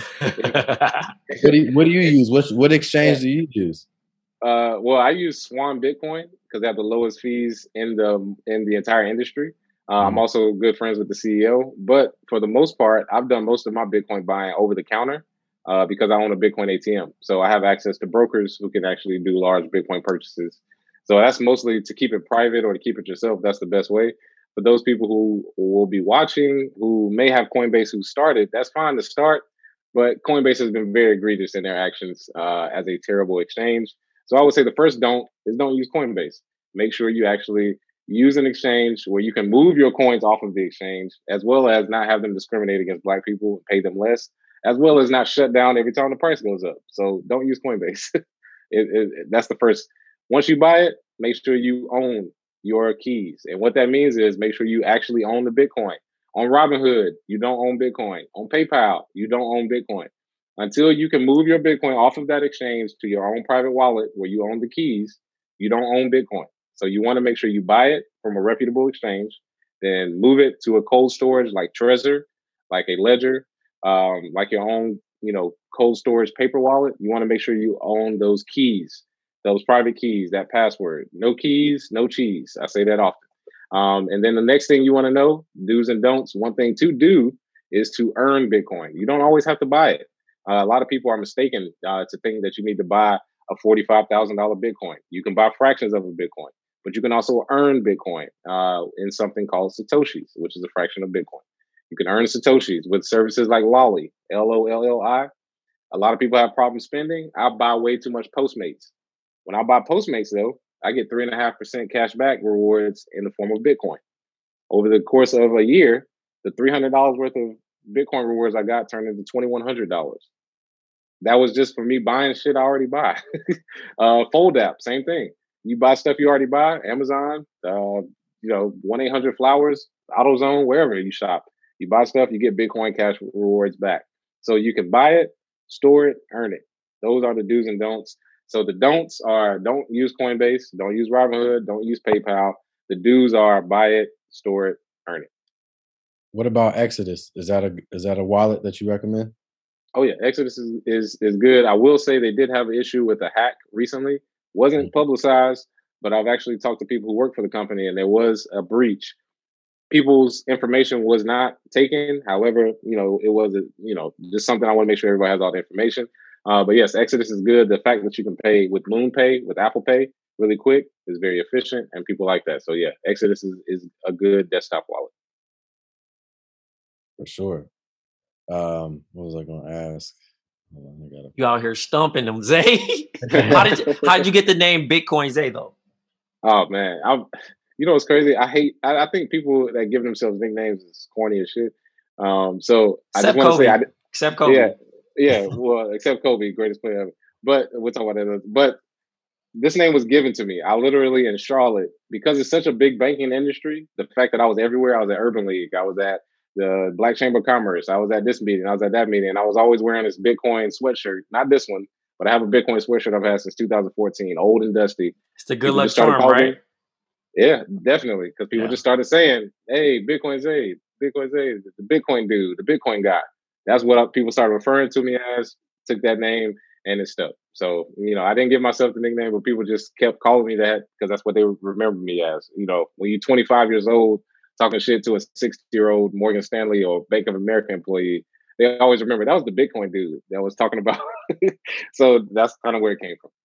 [SPEAKER 7] do you use? What exchange do you use?
[SPEAKER 6] Well, I use Swan Bitcoin because they have the lowest fees in the entire industry. I'm also good friends with the CEO, but for the most part, I've done most of my Bitcoin buying over the counter because I own a Bitcoin ATM. So I have access to brokers who can actually do large Bitcoin purchases. So that's mostly to keep it private or to keep it yourself. That's the best way. For those people who will be watching, who may have Coinbase who started, that's fine to start. But Coinbase has been very egregious in their actions as a terrible exchange. So I would say the first don't use Coinbase. Make sure you actually use an exchange where you can move your coins off of the exchange, as well as not have them discriminate against Black people, pay them less, as well as not shut down every time the price goes up. So don't use Coinbase. That's the first. Once you buy it, make sure you own your keys. And what that means is make sure you actually own the Bitcoin. On Robinhood, you don't own Bitcoin. On PayPal, you don't own Bitcoin. Until you can move your Bitcoin off of that exchange to your own private wallet where you own the keys, you don't own Bitcoin. So you want to make sure you buy it from a reputable exchange, then move it to a cold storage like Trezor, like a Ledger, like your own, cold storage paper wallet. You want to make sure you own those keys, those private keys, that password. No keys, no cheese. I say that often. And then the next thing you want to know, do's and don'ts. One thing to do is to earn Bitcoin. You don't always have to buy it. A lot of people are mistaken to think that you need to buy a $45,000 Bitcoin. You can buy fractions of a Bitcoin, but you can also earn Bitcoin in something called Satoshis, which is a fraction of Bitcoin. You can earn Satoshis with services like Lolli, Lolli. A lot of people have problems spending. I buy way too much Postmates. When I buy Postmates, though, I get 3.5% cash back rewards in the form of Bitcoin. Over the course of a year, the $300 worth of Bitcoin rewards I got turned into $2,100. That was just for me buying shit I already buy. Fold app, same thing. You buy stuff you already buy, Amazon, 1-800-Flowers, AutoZone, wherever you shop. You buy stuff, you get Bitcoin cash rewards back. So you can buy it, store it, earn it. Those are the do's and don'ts. So the don'ts are don't use Coinbase, don't use Robinhood, don't use PayPal. The do's are buy it, store it, earn it.
[SPEAKER 7] What about Exodus? Is that a wallet that you recommend?
[SPEAKER 6] Oh yeah, Exodus is good. I will say they did have an issue with a hack recently. Wasn't publicized, but I've actually talked to people who work for the company, and there was a breach. People's information was not taken. However, it was just something I want to make sure everybody has all the information. But yes, Exodus is good. The fact that you can pay with MoonPay, with Apple Pay, really quick is very efficient, and people like that. So yeah, Exodus is a good desktop wallet.
[SPEAKER 7] For sure. What was I going to ask?
[SPEAKER 5] You out here stumping them, Zay. How did you get the name Bitcoin Zay though?
[SPEAKER 6] Oh man, what's crazy? I think people that give themselves nicknames is corny as shit. So I just
[SPEAKER 5] Except
[SPEAKER 6] want to say,
[SPEAKER 5] Kobe. Except Kobe.
[SPEAKER 6] yeah. Well, except Kobe, greatest player ever. But we'll talk about that. But this name was given to me. I literally in Charlotte, because it's such a big banking industry. The fact that I was everywhere, I was at Urban League, I was at the Black Chamber of Commerce, I was at this meeting, I was at that meeting, and I was always wearing this Bitcoin sweatshirt. Not this one, but I have a Bitcoin sweatshirt I've had since 2014, old and dusty.
[SPEAKER 5] It's the good luck charm, right?
[SPEAKER 6] Yeah, definitely, because people just started saying, "Hey, Bitcoin Zay, the Bitcoin dude, the Bitcoin guy." That's what people started referring to me as. Took that name and it stuck. So, I didn't give myself the nickname, but people just kept calling me that because that's what they remember me as. When you're 25 years old, talking shit to a 60-year-old Morgan Stanley or Bank of America employee, they always remember that was the Bitcoin dude that was talking about. So that's kind of where it came from.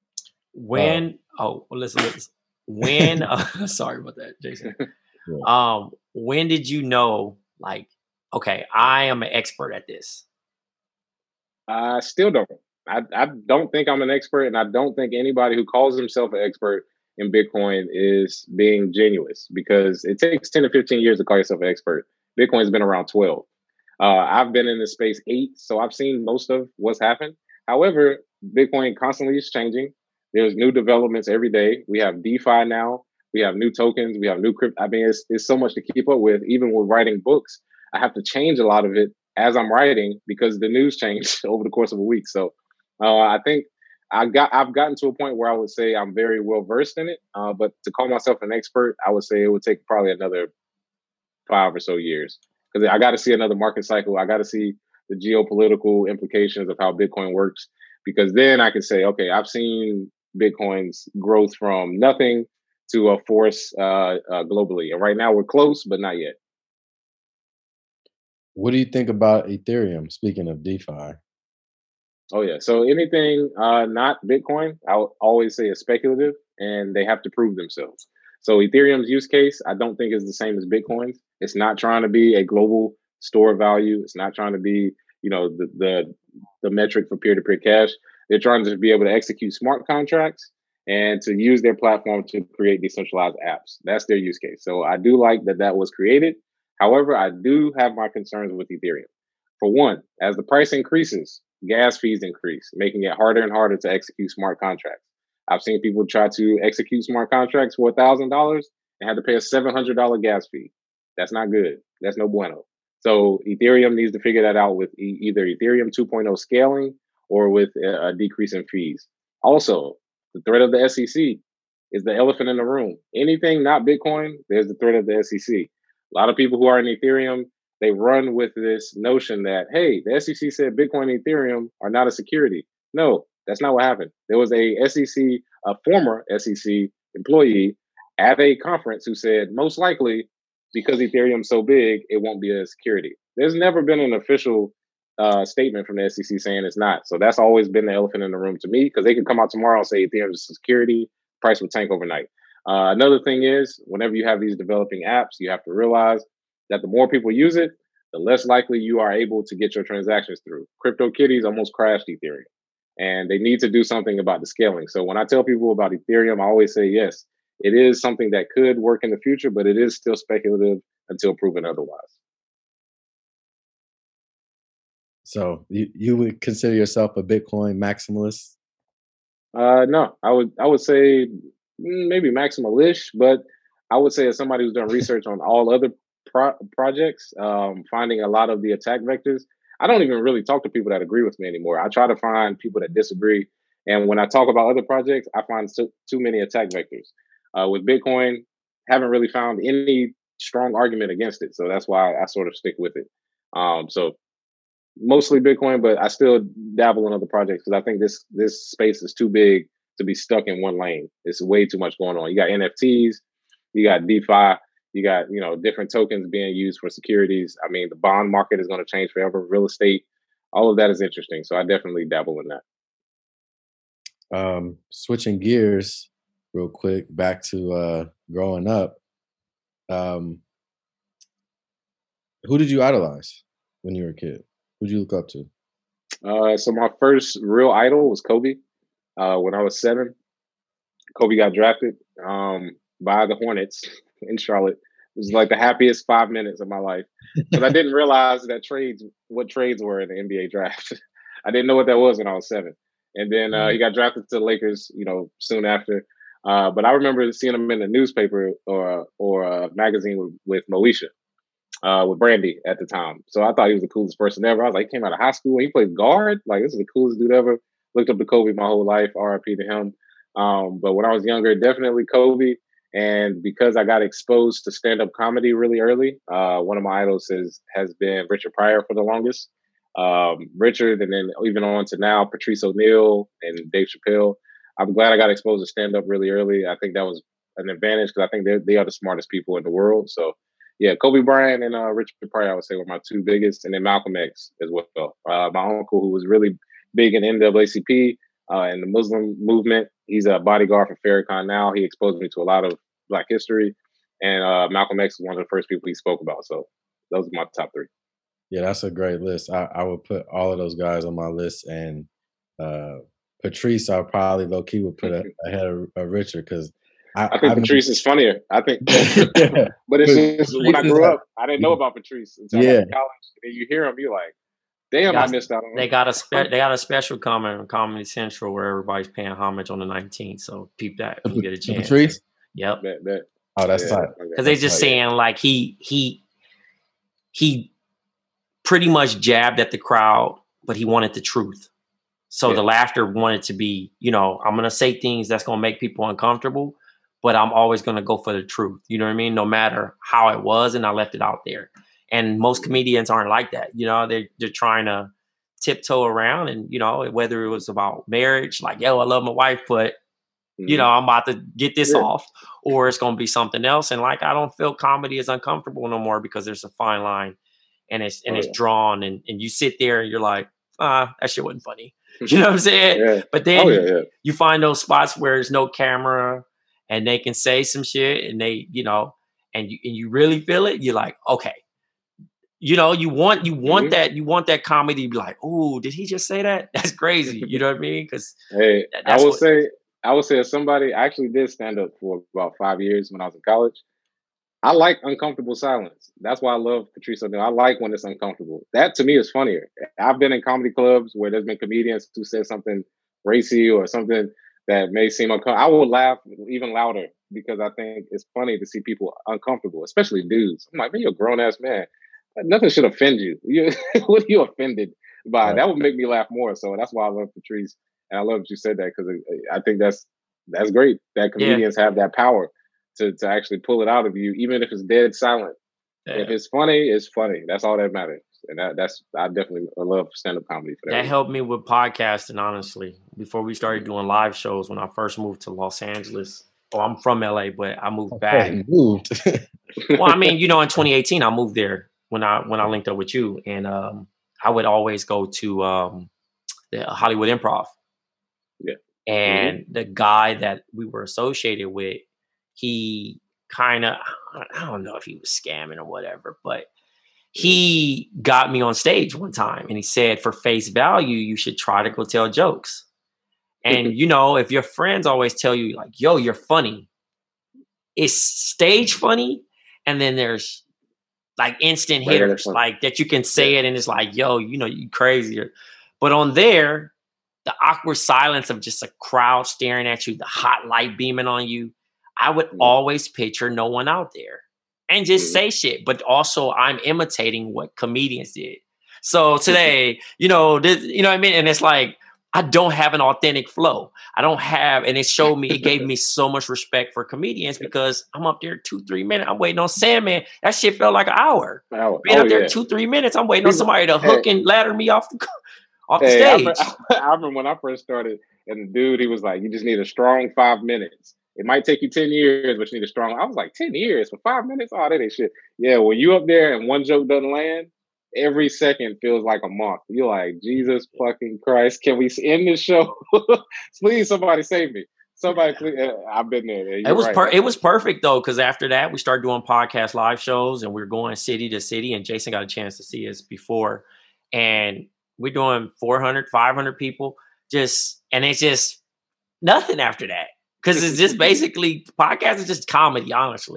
[SPEAKER 5] Listen. When, sorry about that, Jason. When did you know, like, okay, I am an expert at this?
[SPEAKER 6] I still don't. I don't think I'm an expert, and I don't think anybody who calls himself an expert in Bitcoin is being genuine, because it takes 10 to 15 years to call yourself an expert. Bitcoin's been around 12. I've been in this space 8, so I've seen most of what's happened. However, Bitcoin constantly is changing. There's new developments every day. We have DeFi now. We have new tokens. We have new crypto. I mean, it's so much to keep up with. Even with writing books, I have to change a lot of it as I'm writing because the news changed over the course of a week. So I think I've gotten to a point where I would say I'm very well versed in it. But to call myself an expert, I would say it would take probably another 5 or so years, because I got to see another market cycle. I got to see the geopolitical implications of how Bitcoin works, because then I can say, okay, I've seen Bitcoin's growth from nothing to a force globally. And right now we're close, but not yet.
[SPEAKER 7] What do you think about Ethereum, speaking of DeFi?
[SPEAKER 6] Oh, yeah. So anything not Bitcoin, I would always say is speculative, and they have to prove themselves. So Ethereum's use case, I don't think is the same as Bitcoin's. It's not trying to be a global store of value. It's not trying to be, the metric for peer-to-peer cash. They're trying to be able to execute smart contracts and to use their platform to create decentralized apps. That's their use case. So I do like that was created. However, I do have my concerns with Ethereum. For one, as the price increases, gas fees increase, making it harder and harder to execute smart contracts. I've seen people try to execute smart contracts for $1,000 and have to pay a $700 gas fee. That's not good. That's no bueno. So Ethereum needs to figure that out with either Ethereum 2.0 scaling or with a decrease in fees. Also, the threat of the SEC is the elephant in the room. Anything not Bitcoin, there's the threat of the SEC. A lot of people who are in Ethereum, they run with this notion that, hey, the SEC said Bitcoin and Ethereum are not a security. No, that's not what happened. There was a former SEC employee at a conference who said, most likely, because Ethereum's so big, it won't be a security. There's never been an official statement from the SEC saying it's not. So that's always been the elephant in the room to me, because they could come out tomorrow and say Ethereum is a security, price will tank overnight. Another thing is, whenever you have these developing apps, you have to realize that the more people use it, the less likely you are able to get your transactions through. CryptoKitties almost crashed Ethereum, and they need to do something about the scaling. So when I tell people about Ethereum, I always say, yes, it is something that could work in the future, but it is still speculative until proven otherwise.
[SPEAKER 7] So you would consider yourself a Bitcoin maximalist?
[SPEAKER 6] No, I would say maybe maximalish, but I would say as somebody who's done research on all other projects, finding a lot of the attack vectors, I don't even really talk to people that agree with me anymore. I try to find people that disagree. And when I talk about other projects, I find too many attack vectors. With Bitcoin, haven't really found any strong argument against it. So that's why I sort of stick with it. So mostly Bitcoin, but I still dabble in other projects because I think this space is too big to be stuck in one lane. It's way too much going on. You got NFTs, you got DeFi, you got, different tokens being used for securities. I mean, the bond market is going to change forever. Real estate, all of that is interesting. So I definitely dabble in
[SPEAKER 7] that. Switching gears real quick, back to growing up. Who did you idolize when you were a kid? Who'd you look up to?
[SPEAKER 6] So my first real idol was Kobe. When I was 7, Kobe got drafted by the Hornets in Charlotte was like the happiest 5 minutes of my life because I didn't realize that what trades were in the NBA draft. I didn't know what that was when I was 7. And then he got drafted to the Lakers, soon after. But I remember seeing him in the newspaper or a magazine with Moesha, with Brandy at the time. So I thought he was the coolest person ever. I was like, he came out of high school and he plays guard. Like, this is the coolest dude ever. Looked up to Kobe my whole life. RIP to him. But when I was younger, definitely Kobe. And because I got exposed to stand-up comedy really early, one of my idols has been Richard Pryor for the longest. Richard, and then even on to now, Patrice O'Neal and Dave Chappelle. I'm glad I got exposed to stand-up really early. I think that was an advantage because I think they are the smartest people in the world. So, yeah, Kobe Bryant and Richard Pryor, I would say, were my 2 biggest, and then Malcolm X as well. My uncle, who was really big in NAACP and the Muslim movement, he's a bodyguard for Farrakhan now. He exposed me to a lot of Black history, and Malcolm X was one of the first people he spoke about. So those are my top 3.
[SPEAKER 7] Yeah, that's a great list. I would put all of those guys on my list, and Patrice, I probably low key would put ahead of Richard because
[SPEAKER 6] I think Patrice is funnier. I think, but it's just when I grew up, I didn't know about Patrice until I got to college. And you hear him, you're like, damn, I missed out on him.
[SPEAKER 5] They got a special comment on Comedy Central where everybody's paying homage on the 19th. So peep that when you get a chance.
[SPEAKER 7] Patrice?
[SPEAKER 5] Yep.
[SPEAKER 7] Oh, that's tight.
[SPEAKER 5] Because they just saying like he pretty much jabbed at the crowd, but he wanted the truth. So the laughter wanted to be, I'm going to say things that's going to make people uncomfortable, but I'm always going to go for the truth. You know what I mean? No matter how it was, and I left it out there. And most comedians aren't like that. They're trying to tiptoe around, and whether it was about marriage, like, yo, I love my wife, but I'm about to get this off, or it's going to be something else. And like, I don't feel comedy is uncomfortable no more because there's a fine line, and it's drawn, and you sit there and you're like, that shit wasn't funny. You know what I'm saying?
[SPEAKER 6] Yeah.
[SPEAKER 5] But then you find those spots where there's no camera and they can say some shit, and they, and you really feel it. You're like, okay. You want that comedy to be like, oh, did he just say that? That's crazy. You know what I mean? Because
[SPEAKER 6] I would say as somebody, I actually did stand up for about 5 years when I was in college. I like uncomfortable silence. That's why I love Patrice O'Neal. I like when it's uncomfortable. That to me is funnier. I've been in comedy clubs where there's been comedians who said something racy or something that may seem uncomfortable. I will laugh even louder because I think it's funny to see people uncomfortable, especially dudes. I'm like, man, you're a grown ass man. Nothing should offend you. What are you offended by? Right. That would make me laugh more. So that's why I love Patrice. And I love that you said that because I think that's great that comedians have that power to actually pull it out of you, even if it's dead silent. Yeah. If it's funny, it's funny. That's all that matters. And I definitely love stand-up comedy for that.
[SPEAKER 5] That helped me with podcasting, honestly. Before we started doing live shows, when I first moved to Los Angeles. Oh, I'm from LA, but I moved back.
[SPEAKER 7] Well,
[SPEAKER 5] I mean, in 2018, I moved there when I linked up with you, and I would always go to the Hollywood Improv.
[SPEAKER 6] Yeah.
[SPEAKER 5] And the guy that we were associated with, he kind of, I don't know if he was scamming or whatever, but he got me on stage one time and he said, for face value, you should try to go tell jokes. And, if your friends always tell you like, yo, you're funny, it's stage funny. And then there's like instant hitters, like that you can say it and it's like, yo, you crazy. But on there, the awkward silence of just a crowd staring at you, the hot light beaming on you, I would always picture no one out there and just say shit. But also I'm imitating what comedians did. So today, what I mean? And it's like, I don't have an authentic flow. I don't have, and it gave me so much respect for comedians because I'm up there 2-3 minutes. I'm waiting on Sandman. That shit felt like an hour. Being up there 2-3 minutes, I'm waiting on somebody to hook and ladder me off the stage.
[SPEAKER 6] I remember when I first started, and the dude, he was like, you just need a strong 5 minutes. It might take you 10 years, but you need a strong. I was like, 10 years for 5 minutes? Oh, that ain't shit. Yeah, when you up there and one joke doesn't land, every second feels like a month. You're like, Jesus fucking Christ, can we end this show? Please, somebody save me. Somebody, please. I've been there.
[SPEAKER 5] It was perfect though, because after that we started doing podcast live shows, and we were going city to city. And Jason got a chance to see us before, and we're doing 400, 500 people. And it's just nothing after that. Because it's just basically, podcast is just comedy, honestly.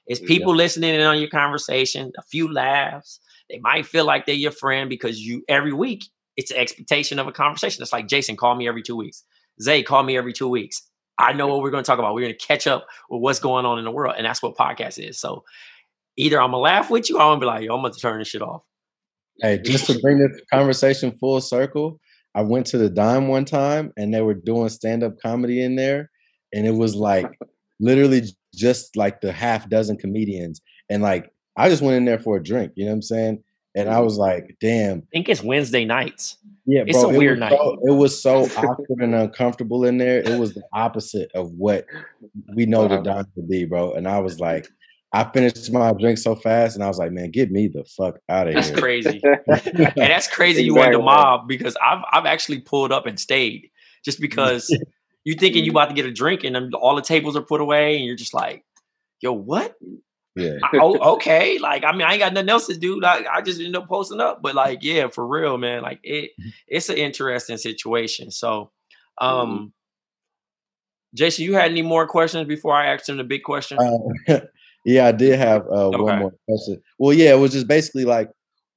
[SPEAKER 5] It's people listening in on your conversation, a few laughs. They might feel like they're your friend because every week it's an expectation of a conversation. It's like, Jason, call me every 2 weeks. Zay, call me every 2 weeks. I know what we're going to talk about. We're going to catch up with what's going on in the world. And that's what podcast is. So either I'm going to laugh with you or I'm going to be like, yo, I'm going to turn this shit off.
[SPEAKER 7] Hey, just to bring this conversation full circle, I went to the Dime one time and they were doing stand-up comedy in there. And it was like literally just like the half dozen comedians. And like, I just went in there for a drink, you know what I'm saying? And I was like, damn.
[SPEAKER 5] I think it's Wednesday nights.
[SPEAKER 7] Yeah,
[SPEAKER 5] it's
[SPEAKER 7] bro,
[SPEAKER 5] a weird night.
[SPEAKER 7] It was so awkward and uncomfortable in there. It was the opposite of what we know the Dime to be, bro. And I was like, I finished my drink so fast, and I was like, man, get me the fuck out of here.
[SPEAKER 5] That's crazy. And that's crazy you went to mob, because I've actually pulled up and stayed just because you thinking you about to get a drink and then all the tables are put away and you're just like, yo, what?
[SPEAKER 7] Yeah.
[SPEAKER 5] Okay. Like, I mean, I ain't got nothing else to do. I just ended up posting up. But like, yeah, for real, man. Like it's an interesting situation. So Jason, you had any more questions before I asked him the big question?
[SPEAKER 7] Yeah, I did have one more question. Well, yeah, it was just basically like,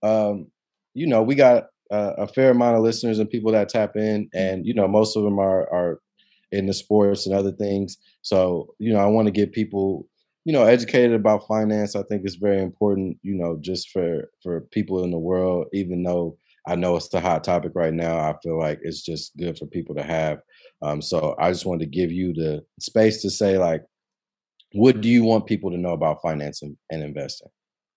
[SPEAKER 7] we got a fair amount of listeners and people that tap in, and most of them are in the sports and other things. So I want to get people educated about finance. I think it's very important, just for people in the world. Even though I know it's the hot topic right now, I feel like it's just good for people to have. So I just wanted to give you the space to say, like, what do you want people to know about financing and investing?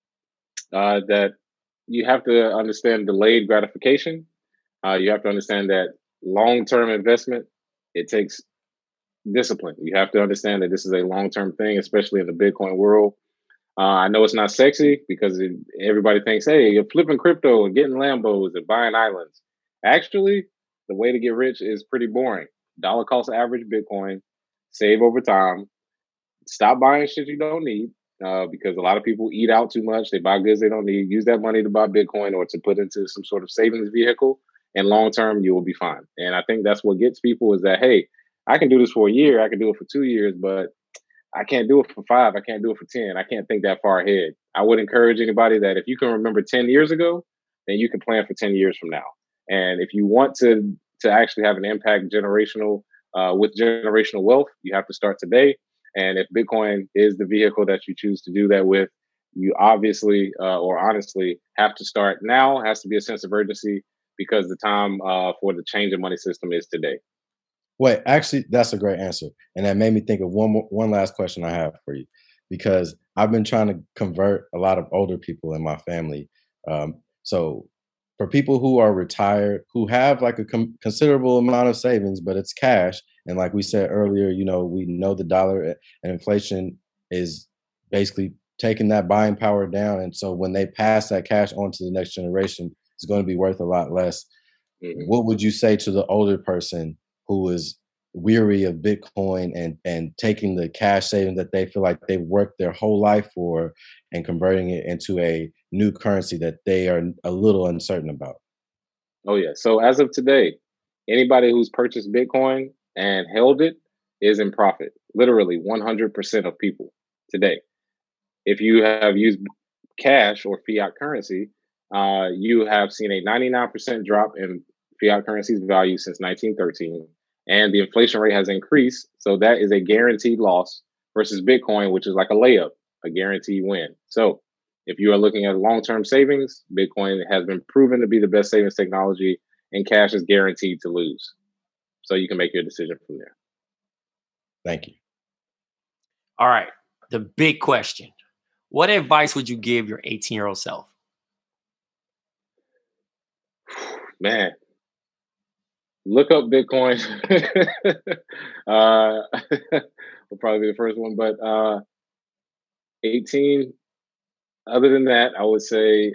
[SPEAKER 6] That you have to understand delayed gratification. You have to understand that long-term investment, it takes discipline. You have to understand that this is a long-term thing, especially in the Bitcoin world. I know it's not sexy because everybody thinks, hey, you're flipping crypto and getting Lambos and buying islands. Actually, the way to get rich is pretty boring. Dollar cost average Bitcoin, save over time. Stop buying shit you don't need, because a lot of people eat out too much. They buy goods they don't need. Use that money to buy Bitcoin or to put into some sort of savings vehicle. And long term, you will be fine. And I think that's what gets people is that, hey, I can do this for a year. I can do it for 2 years, but I can't do it for 5. I can't do it for 10. I can't think that far ahead. I would encourage anybody that if you can remember 10 years ago, then you can plan for 10 years from now. And if you want to actually have an impact generational with generational wealth, you have to start today. And if Bitcoin is the vehicle that you choose to do that with, you obviously or honestly have to start now. It has to be a sense of urgency because the time for the change in money system is today.
[SPEAKER 7] Wait, actually, that's a great answer. And that made me think of one last question I have for you, because I've been trying to convert a lot of older people in my family. So for people who are retired, who have like a considerable amount of savings, but it's cash. And like we said earlier, we know the dollar and inflation is basically taking that buying power down. And so when they pass that cash on to the next generation, it's going to be worth a lot less. Mm-hmm. What would you say to the older person who is weary of Bitcoin and taking the cash savings that they feel like they've worked their whole life for and converting it into a new currency that they are a little uncertain about?
[SPEAKER 6] Oh, yeah. So as of today, anybody who's purchased Bitcoin and held it is in profit. Literally 100% of people today. If you have used cash or fiat currency, you have seen a 99% drop in fiat currency's value since 1913. And the inflation rate has increased. So that is a guaranteed loss versus Bitcoin, which is like a layup, a guaranteed win. So if you are looking at long-term savings, Bitcoin has been proven to be the best savings technology, and cash is guaranteed to lose. So you can make your decision from there.
[SPEAKER 7] Thank you.
[SPEAKER 5] All right. The big question. What advice would you give your 18-year-old self?
[SPEAKER 6] Man, look up Bitcoin. Will probably be the first one, but 18. Other than that, I would say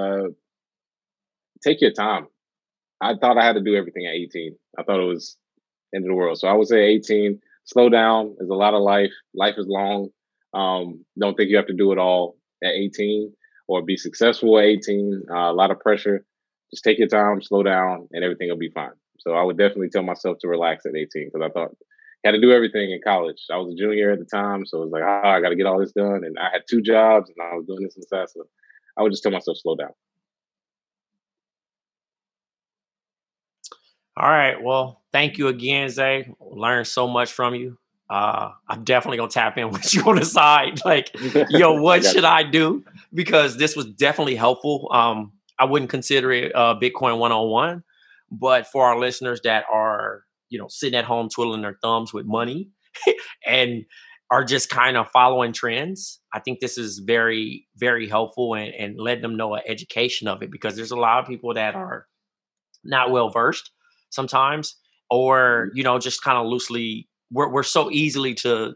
[SPEAKER 6] take your time. I thought I had to do everything at 18. I thought it was end of the world. So I would say 18. Slow down. There's a lot of life. Life is long. Don't think you have to do it all at 18 or be successful at 18. A lot of pressure. Just take your time, slow down, and everything will be fine. So I would definitely tell myself to relax at 18 because I thought had to do everything in college. I was a junior at the time, so it was like, I got to get all this done. And I had 2 jobs, and I was doing this and that. So I would just tell myself, slow down.
[SPEAKER 5] All right. Well, thank you again, Zay. Learned so much from you. I'm definitely going to tap in with you on the side. Like, yo, what should I do? Because this was definitely helpful. I wouldn't consider it Bitcoin 101, but for our listeners that are, sitting at home twiddling their thumbs with money and are just kind of following trends, I think this is very, very helpful and letting them know an education of it, because there's a lot of people that are not well versed sometimes, or, just kind of loosely, we're so easily to,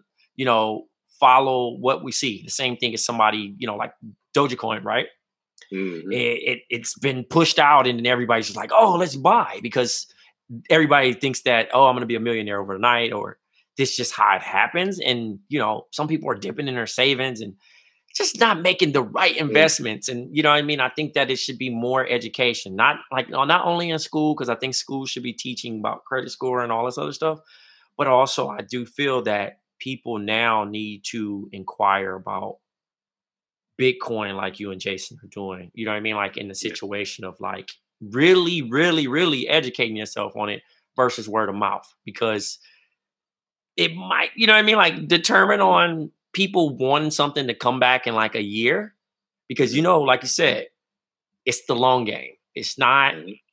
[SPEAKER 5] follow what we see. The same thing as somebody, like Dogecoin, right? Mm-hmm. It's been pushed out and then everybody's just like, oh, let's buy, because everybody thinks that, oh, I'm going to be a millionaire overnight, or this is just how it happens. And, some people are dipping in their savings and just not making the right investments. And, I think that it should be more education, not only in school, because I think schools should be teaching about credit score and all this other stuff. But also I do feel that people now need to inquire about Bitcoin like you and Jason are doing, like in the situation of like really, really, really educating yourself on it versus word of mouth, because it might, like determine on people wanting something to come back in like a year, because, like you said, it's the long game. It's not,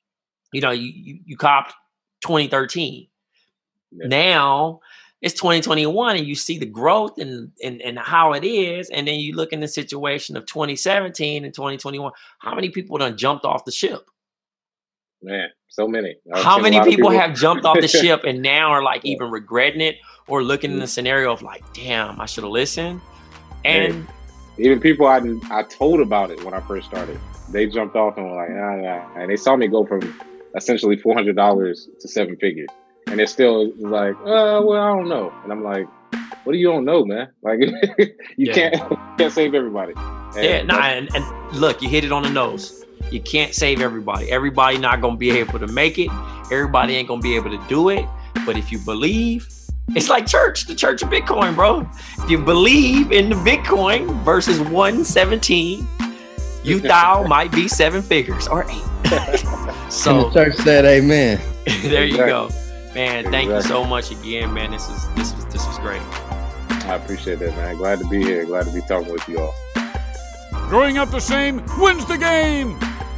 [SPEAKER 5] you copped 2013. Yeah. Now it's 2021 and you see the growth and how it is. And then you look in the situation of 2017 and 2021, how many people done jumped off the ship?
[SPEAKER 6] Man, so many.
[SPEAKER 5] How many people have jumped off the ship and now are like even regretting it, or looking in the scenario of like, damn, I should have listened. And
[SPEAKER 6] even people I told about it when I first started, they jumped off and were like, nah. And they saw me go from essentially $400 to 7 figures. And they're still like, well, I don't know. And I'm like, what do you don't know, man? Like, you can't save everybody.
[SPEAKER 5] And look, you hit it on the nose. You can't save everybody. Everybody not going to be able to make it. Everybody ain't going to be able to do it. But if you believe, it's like the church of Bitcoin, bro. If you believe in the Bitcoin versus 117, thou might be 7 figures or 8. So
[SPEAKER 7] and the church said amen.
[SPEAKER 5] There you go. Man, thank you so much again, man. This was great.
[SPEAKER 6] I appreciate that, man. Glad to be here. Glad to be talking with you all.
[SPEAKER 4] Growing up the same wins the game.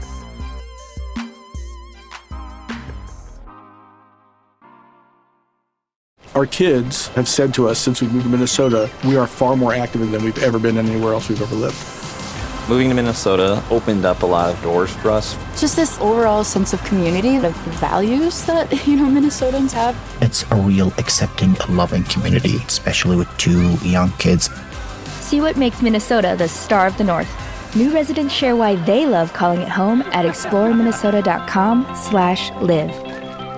[SPEAKER 8] Our kids have said to us since we moved to Minnesota, we are far more active than we've ever been anywhere else we've ever lived.
[SPEAKER 9] Moving to Minnesota opened up a lot of doors for us.
[SPEAKER 10] Just this overall sense of community, the values that, Minnesotans have.
[SPEAKER 11] It's a real accepting, loving community, especially with 2 young kids.
[SPEAKER 12] See what makes Minnesota the star of the North. New residents share why they love calling it home at exploreminnesota.com/live.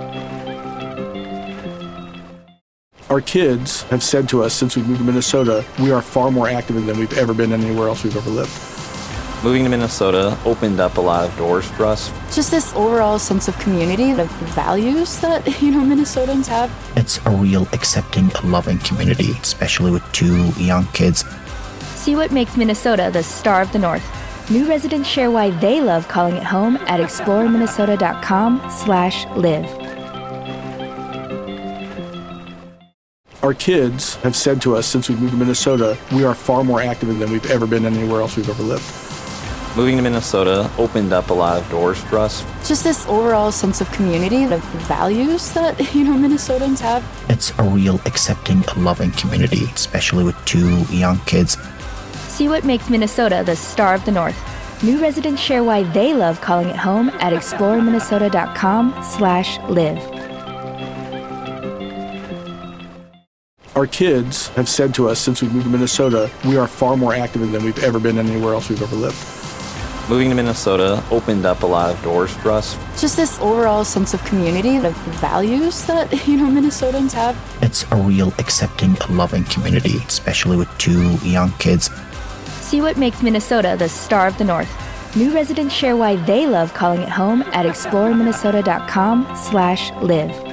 [SPEAKER 8] Our kids have said to us since we moved to Minnesota, we are far more active than we've ever been anywhere else we've ever lived.
[SPEAKER 9] Moving to Minnesota opened up a lot of doors for us.
[SPEAKER 10] Just this overall sense of community, the values that, Minnesotans have.
[SPEAKER 11] It's a real accepting, loving community, especially with 2 young kids.
[SPEAKER 12] See what makes Minnesota the star of the North. New residents share why they love calling it home at exploreminnesota.com/live.
[SPEAKER 8] Our kids have said to us since we moved to Minnesota, we are far more active than we've ever been anywhere else we've ever lived.
[SPEAKER 9] Moving to Minnesota opened up a lot of doors for us.
[SPEAKER 10] Just this overall sense of community, the values that, Minnesotans have.
[SPEAKER 11] It's a real accepting, loving community, especially with 2 young kids.
[SPEAKER 12] See what makes Minnesota the star of the North. New residents share why they love calling it home at exploreminnesota.com/live.
[SPEAKER 8] Our kids have said to us since we moved to Minnesota, we are far more active than we've ever been anywhere else we've ever lived.
[SPEAKER 9] Moving to Minnesota opened up a lot of doors for us.
[SPEAKER 10] Just this overall sense of community, the values that, Minnesotans have.
[SPEAKER 11] It's a real accepting, loving community, especially with 2 young kids.
[SPEAKER 12] See what makes Minnesota the star of the North. New residents share why they love calling it home at exploreminnesota.com/live.